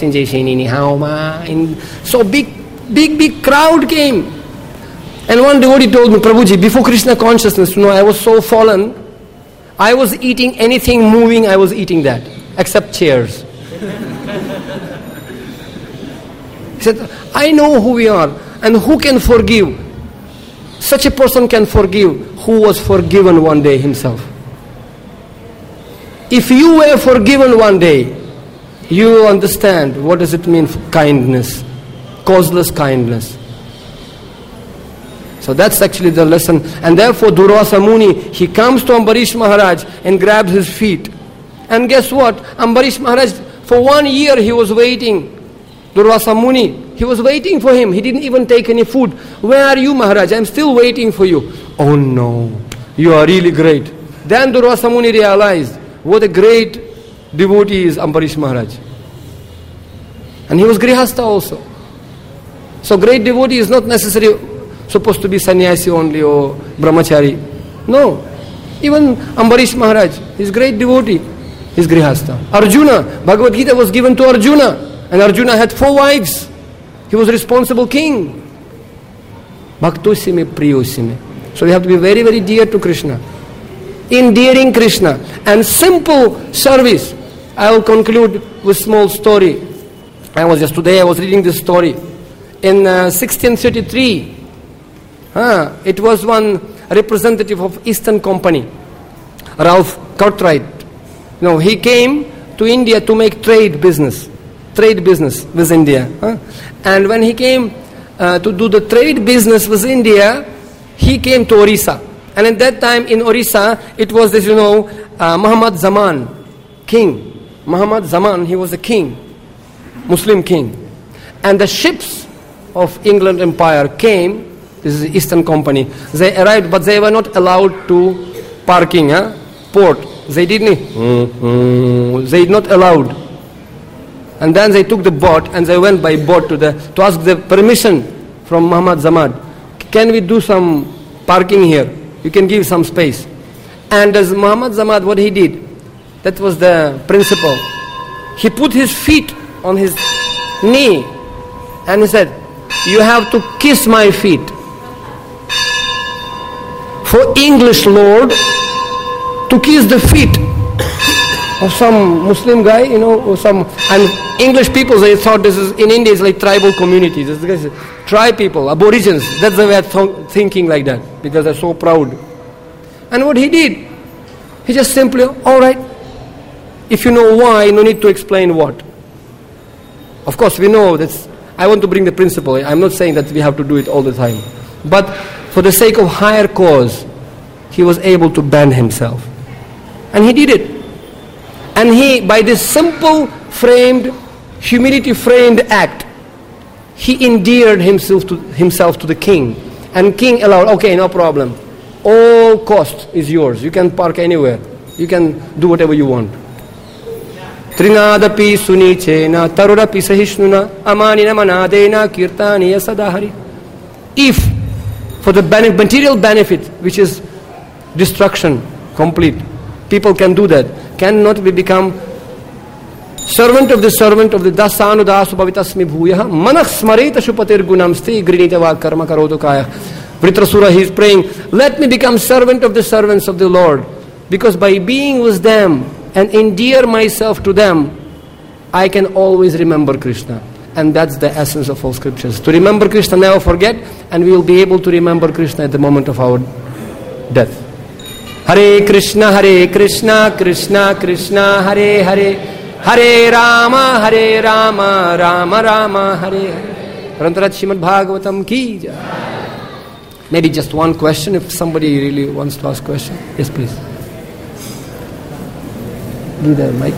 big, big, big crowd came. And one devotee told me, Prabhuji, before Krishna consciousness, you know, I was so fallen, I was eating anything moving, I was eating that, except chairs. He said, I know who we are and who can forgive. Such a person can forgive who was forgiven one day himself. If you were forgiven one day, you understand what does it mean for kindness, causeless kindness. So that's actually the lesson. And therefore Durvasa Muni, he comes to Ambarish Maharaj and grabs his feet. And guess what? Ambarish Maharaj, for one year he was waiting. Durvasa Muni, he was waiting for him. He didn't even take any food. Where are you, Maharaj? I'm still waiting for you. Oh no, you are really great. Then Durvasa Muni realized what a great devotee is Ambarish Maharaj. And he was Grihastha also. So great devotee is not necessarily supposed to be sannyasi only or brahmachari. No. Even Ambarish Maharaj, he's great devotee. He's Grihastha. Arjuna, Bhagavad Gita was given to Arjuna. And Arjuna had four wives. He was responsible king. Bhaktosime priyosime. So we have to be very, very dear to Krishna. Endearing Krishna. And simple service. I will conclude with small story. I was just today I was reading this story. In uh, sixteen thirty-three, uh, it was one representative of Eastern Company, Ralph Cartwright. You know, he came to India to make trade business, trade business with India. Huh? And when he came uh, to do the trade business with India, he came to Orissa. And at that time in Orissa, it was this, you know, uh, Muhammad Zaman, king. Muhammad Zaman, he was a king, Muslim king. And the ships of England Empire came, this is the Eastern Company, they arrived, but they were not allowed to parking, huh? Port. They didn't, mm-hmm. they not allowed. And then they took the boat and they went by boat to the to ask the permission from Muhammad Zaman. Can we do some parking here? You can give some space. And as Muhammad Zaman, what he did, that was the principle. He put his feet on his knee and he said, you have to kiss my feet. For English Lord to kiss the feet of some Muslim guy, you know, or some, and English people, they thought this is, in India it's like tribal communities, it's like tribe people, aborigines, that's the way of th- thinking like that, because they're so proud. And what he did, he just simply, alright, if you know why, no need to explain what. Of course we know that's, I want to bring the principle, I'm not saying that we have to do it all the time. But for the sake of higher cause, he was able to ban himself. And he did it. And he, by this simple framed, humility framed act, he endeared himself to, himself to the king. And king allowed, okay, no problem. All cost is yours. You can park anywhere. You can do whatever you want. Trinadapi sunichena tarurapi sahishnuna amanina manadena kirtaniya sadahari. If, for the benefit, material benefit, which is destruction, complete, people can do that. Cannot we become servant of the servant of the dasanu dasu bhavitasmi bhuyaha manah smareta shupatir gunam sti grinitava karma karotu kaya. Vritrasura, he is praying, let me become servant of the servants of the Lord, because by being with them and endear myself to them, I can always remember Krishna. And that's the essence of all scriptures. To remember Krishna, never forget, and we will be able to remember Krishna at the moment of our death. Hare Krishna, Hare Krishna, Krishna Krishna, Hare Hare, Hare Rama, Hare Rama, Rama Rama, Hare Hare. Parantarat Srimad Bhagavatam ki jai. Maybe just one question, if somebody really wants to ask a question. Yes, please. Give the mic.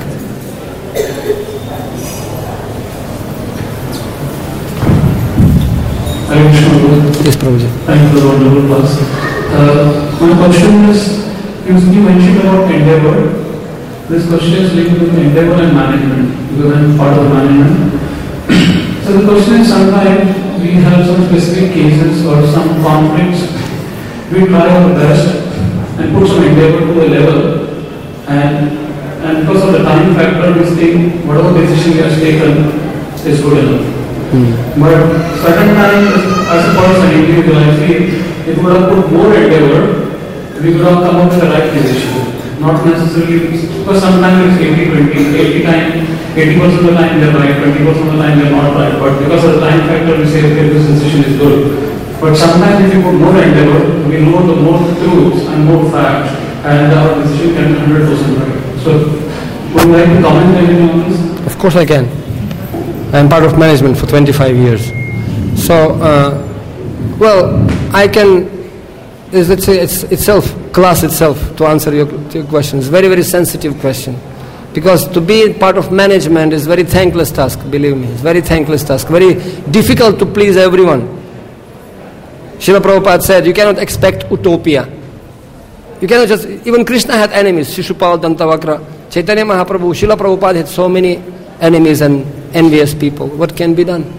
Hare Krishna. Yes, Prabhuji. Thank you for the wonderful class. Uh, my question is, you mentioned about endeavor. This question is linked with endeavor and management, because I'm part of the management. So the question is, sometimes we have some specific cases or some conflicts. We try our best and put some endeavor to the level, and and because of the time factor, we think whatever decision we have taken is good enough. Mm. But certain times, as a person, individual, I feel if we would have put more endeavor, we could have come up with the right decision. Not necessarily, because sometimes it's eighty twenty, eighty times, eighty percent of the time they're right, twenty percent of the time they're not right. But because of the time factor, we say, okay, this decision is good. But sometimes if you put more endeavor, we know the more truths and more facts, and our decision can be one hundred percent right. So, would you like to comment anything on this? Of course I can. I am part of management for twenty-five years. So, uh, well, I can, let's say it's itself, class itself, to answer your, to your question. It's a very, very sensitive question. Because to be part of management is very thankless task, believe me. It's very thankless task. Very difficult to please everyone. Srila Prabhupada said, you cannot expect utopia. You cannot just, even Krishna had enemies, Shishupal, Dantavakra, Chaitanya Mahaprabhu, Srila Prabhupada had so many enemies and envious people. What can be done?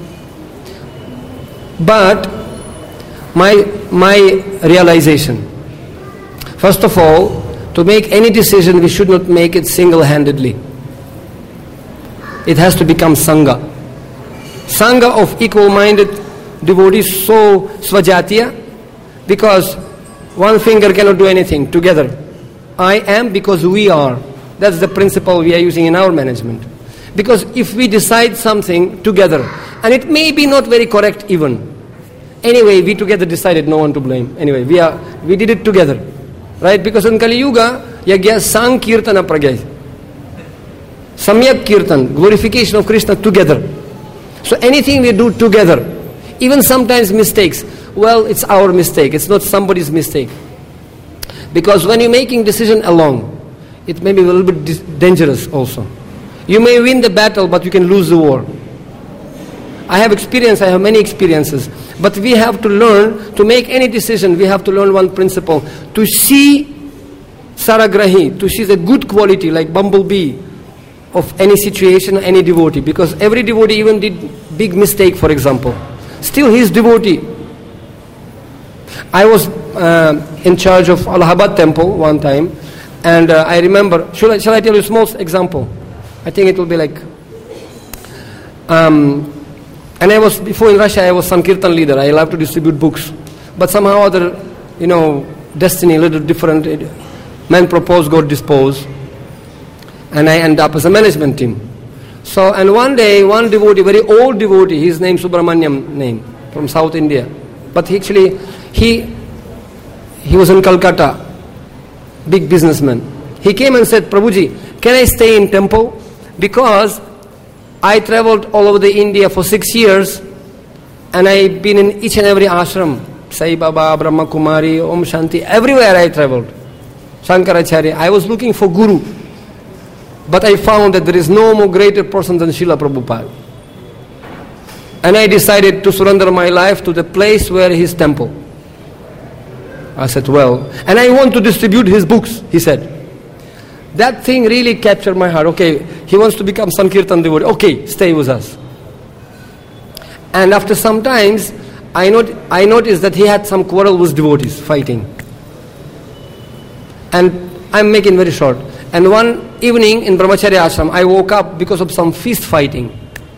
But my my realization, first of all, to make any decision, we should not make it single-handedly. It has to become Sangha. Sangha of equal-minded devotees, so Svajatiya, because one finger cannot do anything together. I am because we are. That's the principle we are using in our management. Because if we decide something together, and it may be not very correct even, anyway, we together decided, no one to blame. Anyway, we are we did it together. Right? Because in Kali Yuga, yagya sankirtana pragyay. Samyak kirtan, glorification of Krishna together. So anything we do together, even sometimes mistakes, well, it's our mistake, it's not somebody's mistake. Because when you're making decision alone, it may be a little bit dis- dangerous also. You may win the battle, but you can lose the war. I have experience, I have many experiences. But we have to learn, to make any decision, we have to learn one principle. To see Saragrahi, to see the good quality, like bumblebee, of any situation, any devotee. Because every devotee even did big mistake, for example. Still he is devotee. I was uh, in charge of Allahabad temple one time, and uh, I remember, shall I, shall I tell you a small example? I think it will be like, um, and I was, before in Russia, I was Sankirtan leader. I love to distribute books. But somehow other, you know, destiny, a little different. Man proposed, God disposed. And I end up as a management team. So, and one day, one devotee, very old devotee, his name Subramanyam name, from South India. But he actually, he, he was in Calcutta, big businessman. He came and said, Prabhuji, can I stay in temple? Because I traveled all over the India for six years and I've been in each and every ashram. Sai Baba, Brahma Kumari, Om Shanti, everywhere I traveled. Shankaracharya, I was looking for Guru. But I found that there is no more greater person than Srila Prabhupada. And I decided to surrender my life to the place where his temple. I said, well, and I want to distribute his books, he said. That thing really captured my heart. Okay, he wants to become Sankirtan devotee. Okay, stay with us. And after some times, I, not, I noticed that he had some quarrel with devotees, fighting. And I'm making very short. And one evening in Brahmacharya ashram, I woke up because of some fist fighting.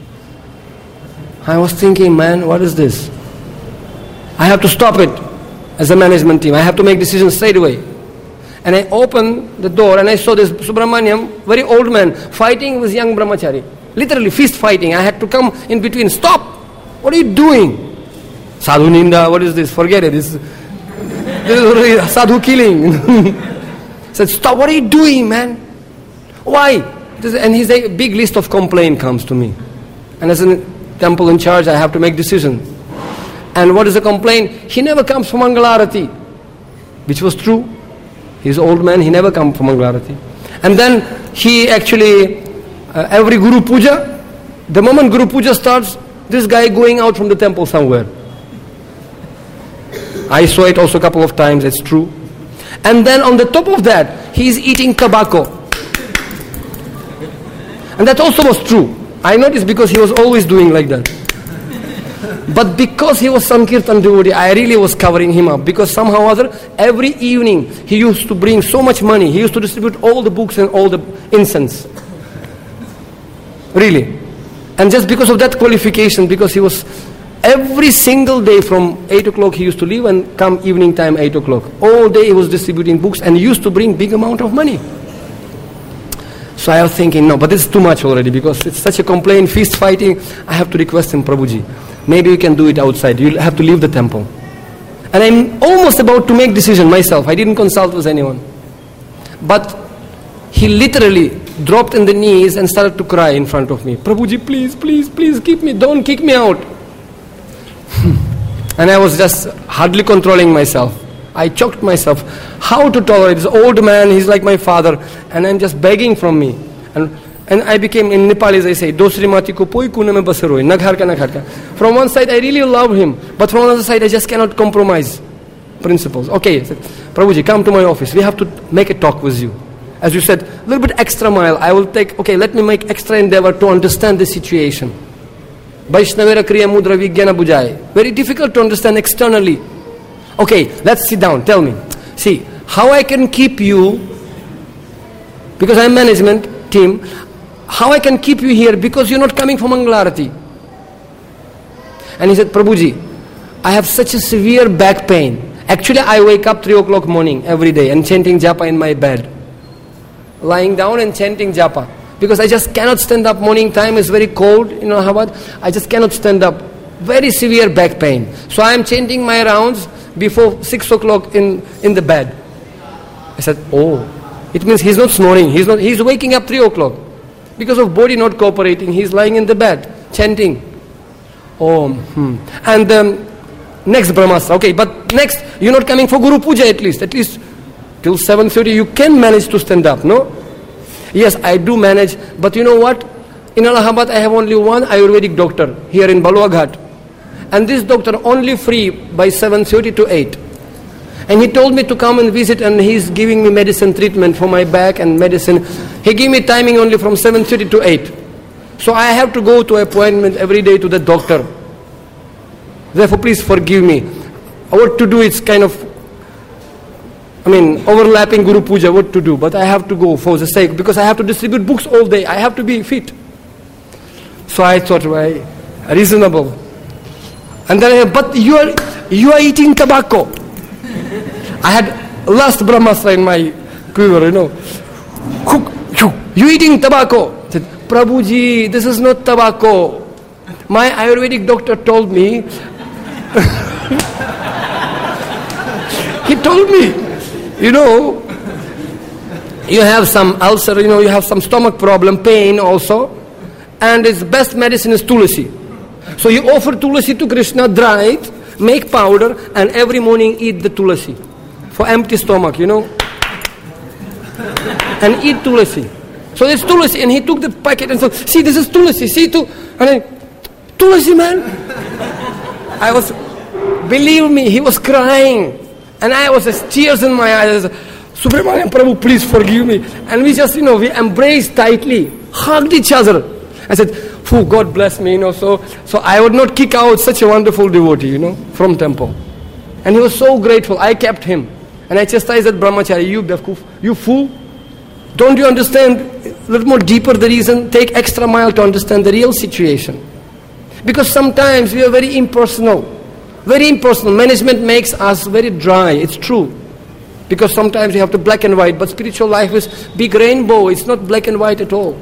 I was thinking, man, what is this? I have to stop it as a management team. I have to make decisions straight away. And I opened the door and I saw this Subramanyam, very old man, fighting with young Brahmachari. Literally fist fighting. I had to come in between. Stop! What are you doing? Sadhu Ninda, what is this? Forget it. This, this is really sadhu killing. I said, stop, what are you doing, man? Why? And his a big list of complaint comes to me. And as a temple in charge, I have to make decisions. And what is the complaint? He never comes for Mangalarati. Which was true. He's an old man, he never comes for Mangalarati. And then he actually, uh, every Guru Puja, the moment Guru Puja starts, this guy going out from the temple somewhere. I saw it also a couple of times, it's true. And then on the top of that, he's eating tobacco. And that also was true. I noticed because he was always doing like that. But because he was Sankirtan devotee, I really was covering him up. Because somehow or other, every evening, he used to bring so much money. He used to distribute all the books and all the incense. Really. And just because of that qualification, because he was, every single day from eight o'clock he used to leave and come evening time eight o'clock. All day he was distributing books and used to bring big amount of money. So I was thinking, no, but this is too much already because it's such a complaint, fist fighting. I have to request him, Prabhuji, maybe you can do it outside. You'll have to leave the temple. And I'm almost about to make decision myself. I didn't consult with anyone. But he literally dropped in the knees and started to cry in front of me. Prabhuji, please, please, please keep me, don't kick me out. And I was just hardly controlling myself. I choked myself. How to tolerate this old man? He's like my father. And I'm just begging from me. And and I became, in Nepali, as I say, Dosri mati ko poi kuna mein basaroi, na ghar ka na ghar ka. From one side, I really love him. But from another side, I just cannot compromise principles. Okay, I said, Prabhuji, come to my office. We have to make a talk with you. As you said, a little bit extra mile. I will take, okay, let me make extra endeavor to understand the situation. Vaishnavera kriya mudra vijnana bujai. Very difficult to understand externally. Okay, let's sit down. Tell me. See, how I can keep you, because I'm management team, how I can keep you here because you're not coming for Mangalarati. And he said, Prabhuji, I have such a severe back pain. Actually, I wake up three o'clock morning every day and chanting japa in my bed. Lying down and chanting japa. Because I just cannot stand up. Morning time is very cold in Allahabad. I just cannot stand up. Very severe back pain. So I am chanting my rounds before six o'clock in, in the bed. I said, oh, it means he's not snoring. He's not. He's waking up three o'clock. Because of body not cooperating, he's lying in the bed, chanting. Oh, hmm. And um, next Brahmastra. Okay, but next, you're not coming for Guru Puja at least. At least till seven thirty you can manage to stand up, no? Yes, I do manage. But you know what? In Allahabad, I have only one Ayurvedic doctor here in Balwaghat. And this doctor only free by seven thirty to eight. And he told me to come and visit, and he's giving me medicine treatment for my back and medicine. He gave me timing only from seven thirty to eight. So I have to go to appointment every day to the doctor. Therefore, please forgive me. What to do, it's kind of, I mean, overlapping Guru Puja, what to do. But I have to go for the sake, because I have to distribute books all day. I have to be fit. So I thought, well, reasonable. And then I, but you are, you are eating tobacco. I had last Brahmastra in my quiver, you know. Cook, you, you eating tobacco? I said, Prabhuji, this is not tobacco. My Ayurvedic doctor told me, he told me, you know, you have some ulcer, you know, you have some stomach problem, pain also, and its best medicine is tulasi. So you offer tulasi to Krishna, dry it, make powder, and every morning eat the tulasi for empty stomach, you know, and eat tulasi. So it's tulasi, and he took the packet and said, see, this is tulasi, see, tu, and I, tulasi, man. I was, believe me, he was crying, and I was just tears in my eyes. Subramaniam Prabhu, please forgive me. And we just, you know, we embraced tightly, hugged each other. I said, "Phew, God bless me," you know. So, so I would not kick out such a wonderful devotee, you know, from temple. And he was so grateful. I kept him, and I chastised that brahmachari. You befkuf, you fool! Don't you understand a little more deeper the reason? Take extra mile to understand the real situation. Because sometimes we are very impersonal, very impersonal. Management makes us very dry. It's true. Because sometimes you have to black and white, but spiritual life is big rainbow. It's not black and white at all.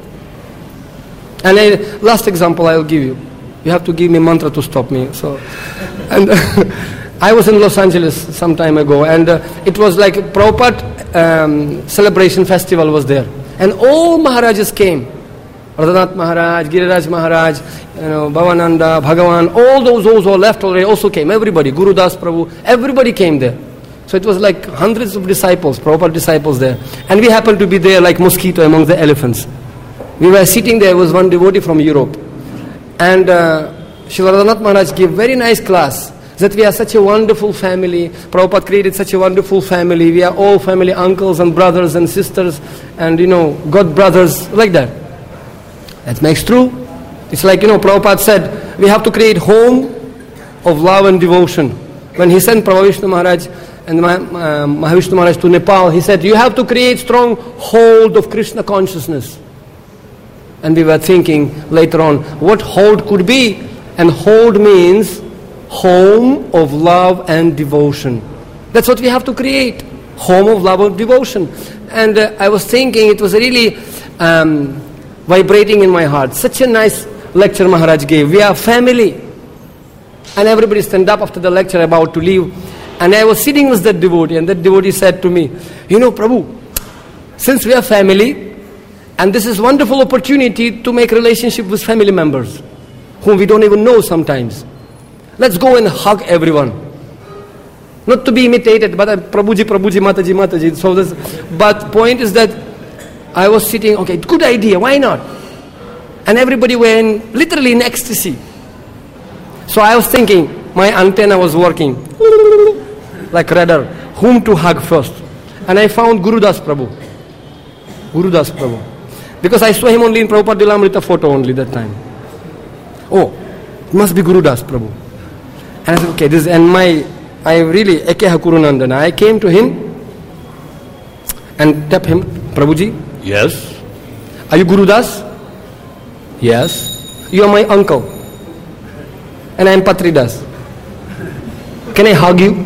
And a last example I'll give you. You have to give me mantra to stop me. So, and I was in Los Angeles some time ago, and uh, it was like Prabhupada um, celebration festival was there, and all Maharajas came. Radhanath Maharaj, Giriraj Maharaj, you know, Bhavananda, Bhagavan, all those those who left already also came. Everybody, Guru Das Prabhu, everybody came there. So it was like hundreds of disciples, Prabhupada disciples there. And we happened to be there like mosquito among the elephants. We were sitting there, was one devotee from Europe. And uh, Srila Radhanath Maharaj gave very nice class. That we are such a wonderful family. Prabhupada created such a wonderful family. We are all family, uncles and brothers and sisters. And you know, God brothers, like that. That makes true. It's like, you know, Prabhupada said, we have to create home of love and devotion. When he sent Prabhu Vishnu Maharaj and uh, Mahavishnu Maharaj to Nepal, he said, you have to create strong hold of Krishna consciousness. And we were thinking later on, what hold could be? And hold means home of love and devotion. That's what we have to create. Home of love and devotion. And uh, I was thinking, it was really um, vibrating in my heart. Such a nice lecture Maharaj gave. We are family. And everybody stand up after the lecture, about to leave. And I was sitting with that devotee, and that devotee said to me, you know, Prabhu, since we are family, and this is wonderful opportunity to make relationship with family members, whom we don't even know sometimes. Let's go and hug everyone. Not to be imitated, but uh, Prabhuji, Prabhuji, Mataji, Mataji. So this, but point is that I was sitting, okay, good idea, why not? And everybody were in, literally in ecstasy. So I was thinking, my antenna was working, like radar, whom to hug first. And I found Gurudas Prabhu. Gurudas Prabhu. Because I saw him only in Prabhupada Lilamrita photo only that time. Oh, it must be Gurudas Prabhu. And I said, okay, this is, and my, I really, Eke Hakurunandana, I came to him and tapped him, Prabhuji, yes. Are you Gurudas? Yes. You are my uncle. And I am Patridas. Can I hug you?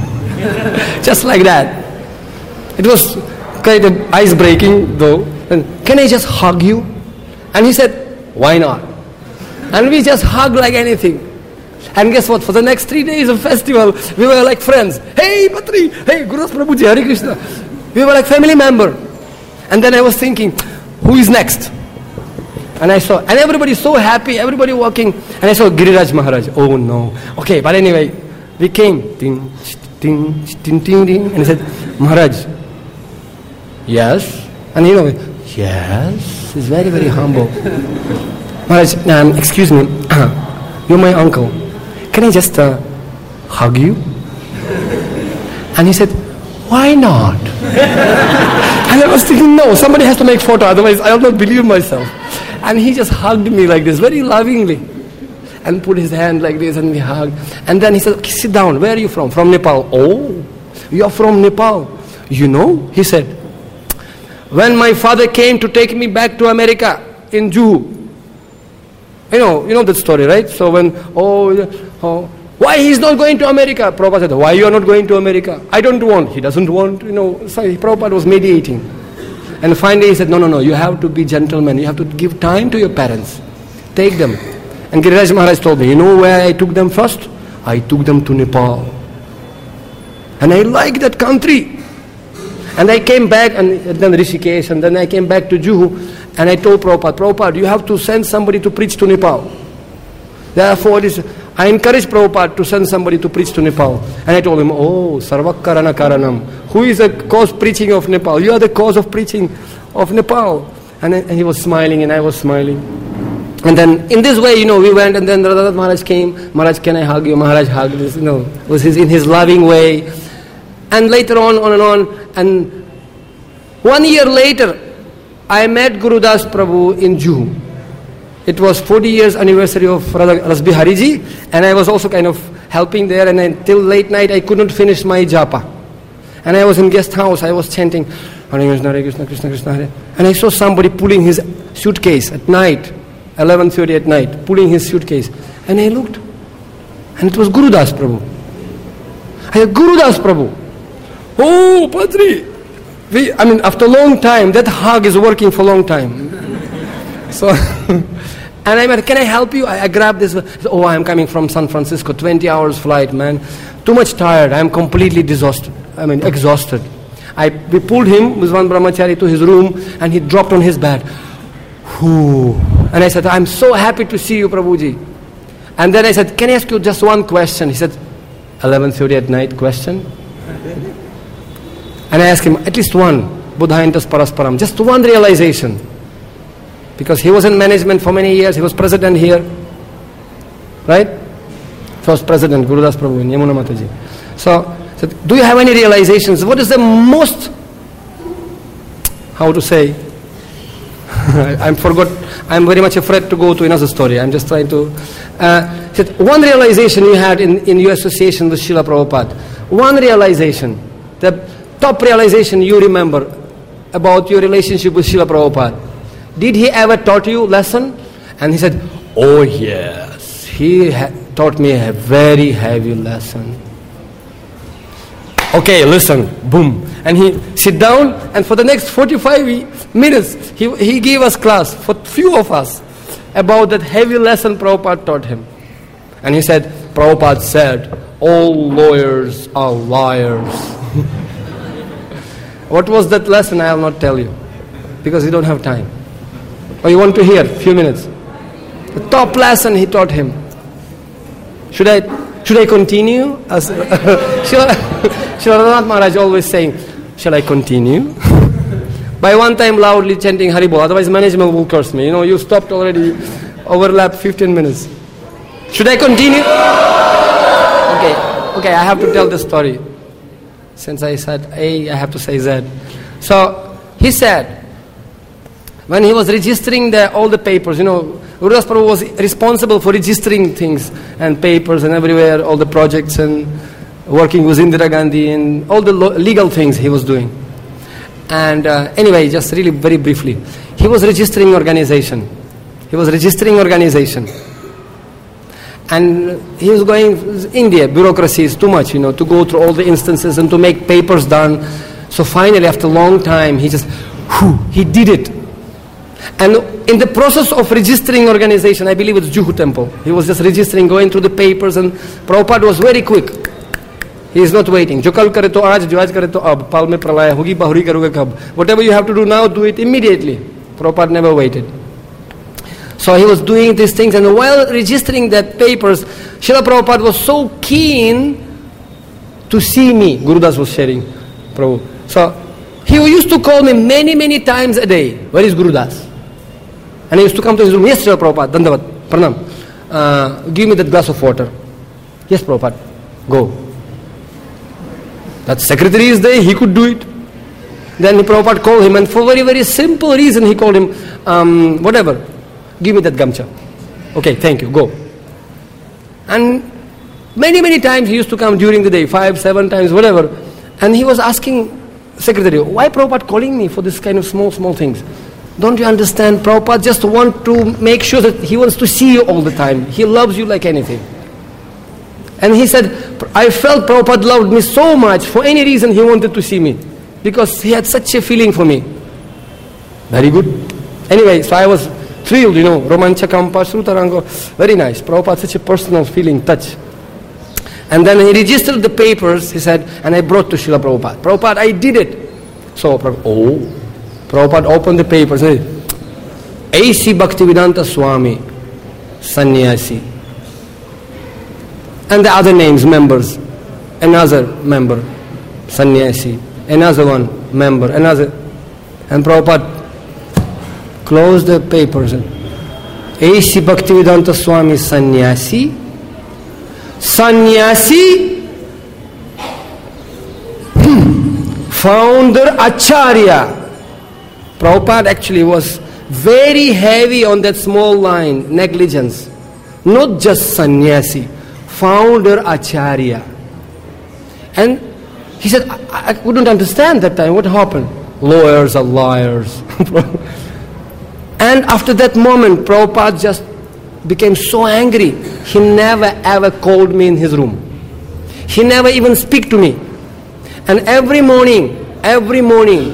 Just like that. It was quite ice-breaking though. And can I just hug you? And he said, why not? And we just hugged like anything. And guess what? For the next three days of festival, we were like friends. Hey, Patri! Hey, Gurudas Prabhuji, Hare Krishna. We were like family member. And then I was thinking, who is next? And I saw, and everybody so happy, everybody walking. And I saw Giriraj Maharaj. Oh no. Okay, but anyway, we came. Ting, ting, ting, ting, ting. And he said, Maharaj, yes. And you know, yes. He's very, very humble. Maharaj, um, excuse me. You're my uncle. Can I just uh, hug you? And he said, why not? And I was thinking, no, somebody has to make photo, otherwise I will not believe myself. And he just hugged me like this, very lovingly. And put his hand like this and we hugged. And then he said, okay, sit down. Where are you from? From Nepal. Oh, you are from Nepal. You know, he said, when my father came to take me back to America in Juhu, you know, you know that story, right? So when, oh, oh, why he's not going to America? Prabhupada said, why you are not going to America? I don't want. He doesn't want, you know, so Prabhupada was mediating. And finally he said, no, no, no, you have to be gentlemen. You have to give time to your parents. Take them. And Giriraj Maharaj told me, you know where I took them first? I took them to Nepal. And I like that country. And I came back, and then Rishikesh, and then I came back to Juhu, and I told Prabhupada, Prabhupada, you have to send somebody to preach to Nepal. Therefore, this, I encouraged Prabhupada to send somebody to preach to Nepal. And I told him, oh, Sarvakarana Karanam. Who is the cause preaching of Nepal? You are the cause of preaching of Nepal. And, then, and he was smiling, and I was smiling. And then, in this way, you know, we went, and then Radhanath Maharaj came. Maharaj, can I hug you? Maharaj hugged us, you know, it was his, in his loving way. And later on, on and on, and one year later, I met Gurudas Prabhu in Juhu. It was forty years anniversary of Rasbihari Ji, and I was also kind of helping there, and until late night I couldn't finish my japa. And I was in guest house, I was chanting, Hare Krishna, Hare Krishna, Krishna Krishna, Hare. And I saw somebody pulling his suitcase at night, eleven thirty at night, pulling his suitcase. And I looked, and it was Gurudas Prabhu. I said, Gurudas Prabhu. Oh, Padri! We, I mean, after a long time, that hug is working for a long time. So, and I said, can I help you? I, I grabbed this. Said, oh, I'm coming from San Francisco, twenty hours flight, man. Too much tired. I'm completely exhausted. I mean, exhausted. I, we pulled him with one brahmachari to his room, and he dropped on his bed. Whew. And I said, I'm so happy to see you, Prabhuji. And then I said, can I ask you just one question? He said, eleven thirty at night, question? And I asked him, at least one, Buddhayantas Parasparam, just one realization. Because he was in management for many years, he was president here. Right? First president, Gurudas Prabhu in Yamuna Mataji. So, so, do you have any realizations? What is the most, how to say, I'm forgot, I'm very much afraid to go to another story. I'm just trying to, uh, said, one realization you had in, in your association with Srila Prabhupada. One realization. The top realization you remember about your relationship with Srila Prabhupada. Did he ever taught you lesson? And he said, oh yes, he ha- taught me a very heavy lesson. Okay, listen, boom. And he sit down, and for the next forty-five minutes, he, he gave us class, for few of us, about that heavy lesson Prabhupada taught him. And he said, Prabhupada said, all lawyers are liars. What was that lesson? I will not tell you, because we don't have time. Or you want to hear? Few minutes. The top lesson he taught him. Should I should I continue? As Srila Radhanath Maharaj always saying, shall I continue? By one time loudly chanting Haribol, otherwise management will curse me. You know, you stopped already, overlapped fifteen minutes. Should I continue? Okay, okay, I have to tell the story. Since I said A, I have to say Z. So, he said, when he was registering the, all the papers, you know, Gurudas Prabhu was responsible for registering things and papers and everywhere, all the projects and working with Indira Gandhi and all the lo- legal things he was doing. And uh, anyway, just really very briefly, he was registering organization. He was registering organization. And he was going, India, bureaucracy is too much, you know, to go through all the instances and to make papers done. So finally, after a long time, he just, whew, he did it. And in the process of registering organization, I believe it's Juhu temple, he was just registering, going through the papers, and Prabhupada was very quick. He is not waiting. Jo kal kare to aaj, jo aaj kare to ab, pal mein pralaya hogi, bahuri karuga kab. Whatever you have to do now, do it immediately. Prabhupada never waited. So he was doing these things, and while registering that papers, Srila Prabhupada was so keen to see me. Gurudas was sharing, Prabhu. So he used to call me many, many times a day. Where is Gurudas? And he used to come to his room. Yes, Srila Prabhupada, Dandavat, Pranam. Uh, give me that glass of water. Yes, Prabhupada, go. That secretary is there, he could do it. Then Prabhupada called him, and for very, very simple reason, he called him, um, whatever. Give me that gamcha. Okay, thank you, go. And many, many times he used to come during the day, five, seven times, whatever. And he was asking secretary, why Prabhupada calling me for this kind of small, small things? Don't you understand? Prabhupada just want to make sure that he wants to see you all the time. He loves you like anything. And he said, I felt Prabhupada loved me so much, for any reason he wanted to see me. Because he had such a feeling for me. Very good. Anyway, so I was thrilled, you know, Romanchakampa, Srutarango, very nice. Prabhupada, such a personal feeling, touch. And then he registered the papers, he said, and I brought to Srila Prabhupada. Prabhupada, I did it. So, oh, Prabhupada opened the papers and said, A C Bhaktivedanta Swami, Sannyasi. And the other names, members. Another member, Sannyasi. Another one, member. Another. And Prabhupada closed the papers. A C Bhaktivedanta Swami, Sannyasi. Sannyasi. Founder Acharya. Prabhupada actually was very heavy on that small line, negligence. Not just sannyasi, founder Acharya. And he said, I, I couldn't understand that time. What happened? Lawyers are liars. And after that moment, Prabhupada just became so angry. He never ever called me in his room. He never even speak to me. And every morning, every morning,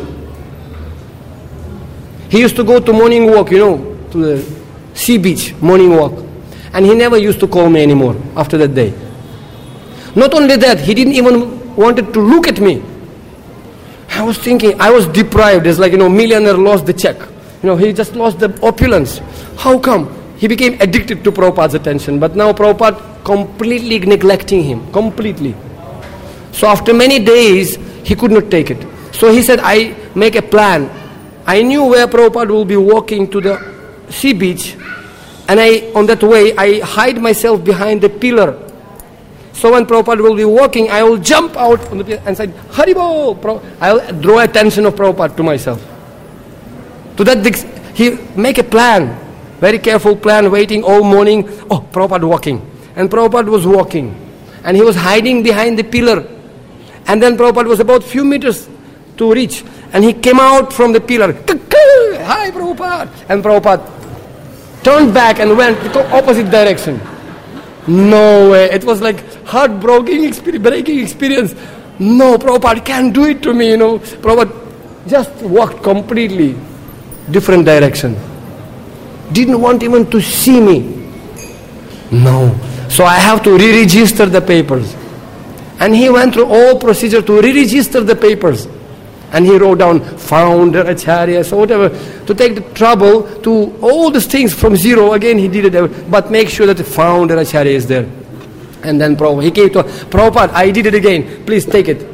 he used to go to morning walk, you know, to the sea beach, morning walk. And he never used to call me anymore after that day. Not only that, he didn't even wanted to look at me. I was thinking, I was deprived. It's like, you know, millionaire lost the check. You know, he just lost the opulence. How come? He became addicted to Prabhupada's attention. But now Prabhupada completely neglecting him, completely. So after many days, he could not take it. So he said, I make a plan. I knew where Prabhupada will be walking to the sea beach. And I, on that way, I hide myself behind the pillar. So when Prabhupada will be walking, I will jump out on the pillar and say, Haribol! I will draw attention of Prabhupada to myself. To that, he make a plan. Very careful plan, waiting all morning. Oh, Prabhupada walking. And Prabhupada was walking. And he was hiding behind the pillar. And then Prabhupada was about few meters to reach. And he came out from the pillar. Hi, Prabhupada. And Prabhupada turned back and went the opposite direction. No way. It was like heartbreaking experience, breaking experience. No, Prabhupada can't do it to me, you know. Prabhupada just walked completely different direction. Didn't want even to see me. No. So I have to re-register the papers. And he went through all procedure to re-register the papers. And he wrote down founder, Acharya, so whatever, to take the trouble to all these things from zero. Again, he did it, but make sure that the founder, Acharya is there. And then Prabhupada, he came to, Prabhupada, I did it again, please take it.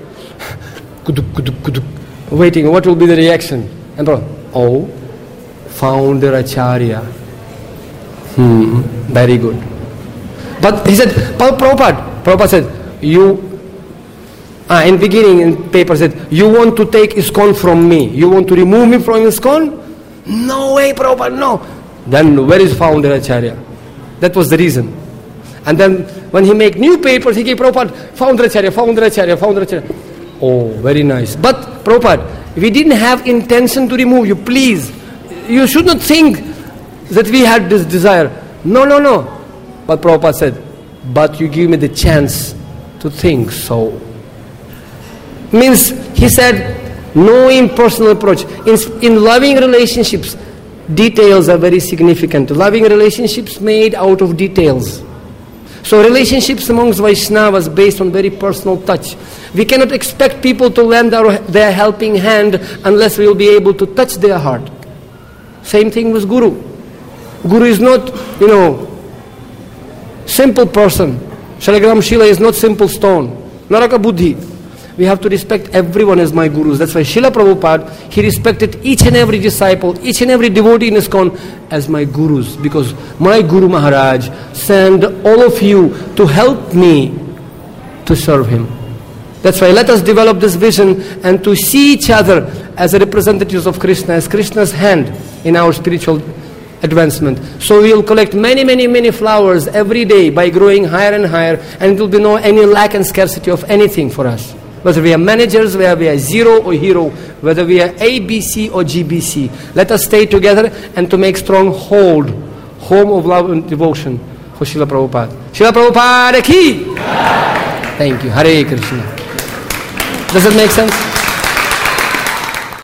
Waiting, what will be the reaction? And Prabhupada, oh, founder, Acharya. Hmm, very good. But he said, Prabhupada, Prabhupada said, you, Ah, in beginning, in paper said, you want to take ISKCON from me? You want to remove me from ISKCON? No way, Prabhupada, no. Then where is founder Acharya? That was the reason. And then when he make new papers, he gave Prabhupada, founder Acharya, founder Acharya, founder Acharya. Oh, very nice. But Prabhupada, we didn't have intention to remove you, please. You should not think that we had this desire. No, no, no. But Prabhupada said, but you give me the chance to think so. Means, he said, no impersonal approach. In, in loving relationships, details are very significant. Loving relationships made out of details. So relationships amongst Vaishnavas based on very personal touch. We cannot expect people to lend our, their helping hand unless we will be able to touch their heart. Same thing with Guru. Guru is not, you know, simple person. Shalagram Shila is not simple stone. Naraka Buddhi. We have to respect everyone as my gurus. That's why Srila Prabhupada, he respected each and every disciple, each and every devotee in ISKCON as my gurus. Because my Guru Maharaj sent all of you to help me to serve him. That's why let us develop this vision and to see each other as representatives of Krishna, as Krishna's hand in our spiritual advancement. So we will collect many, many, many flowers every day by growing higher and higher, and there will be no any lack and scarcity of anything for us. Whether we are managers, whether we are zero or hero, whether we are A B C or G B C. Let us stay together and to make strong hold, home of love and devotion for Srila Prabhupada. Srila Prabhupada ki! Thank you. Hare Krishna. Does it make sense?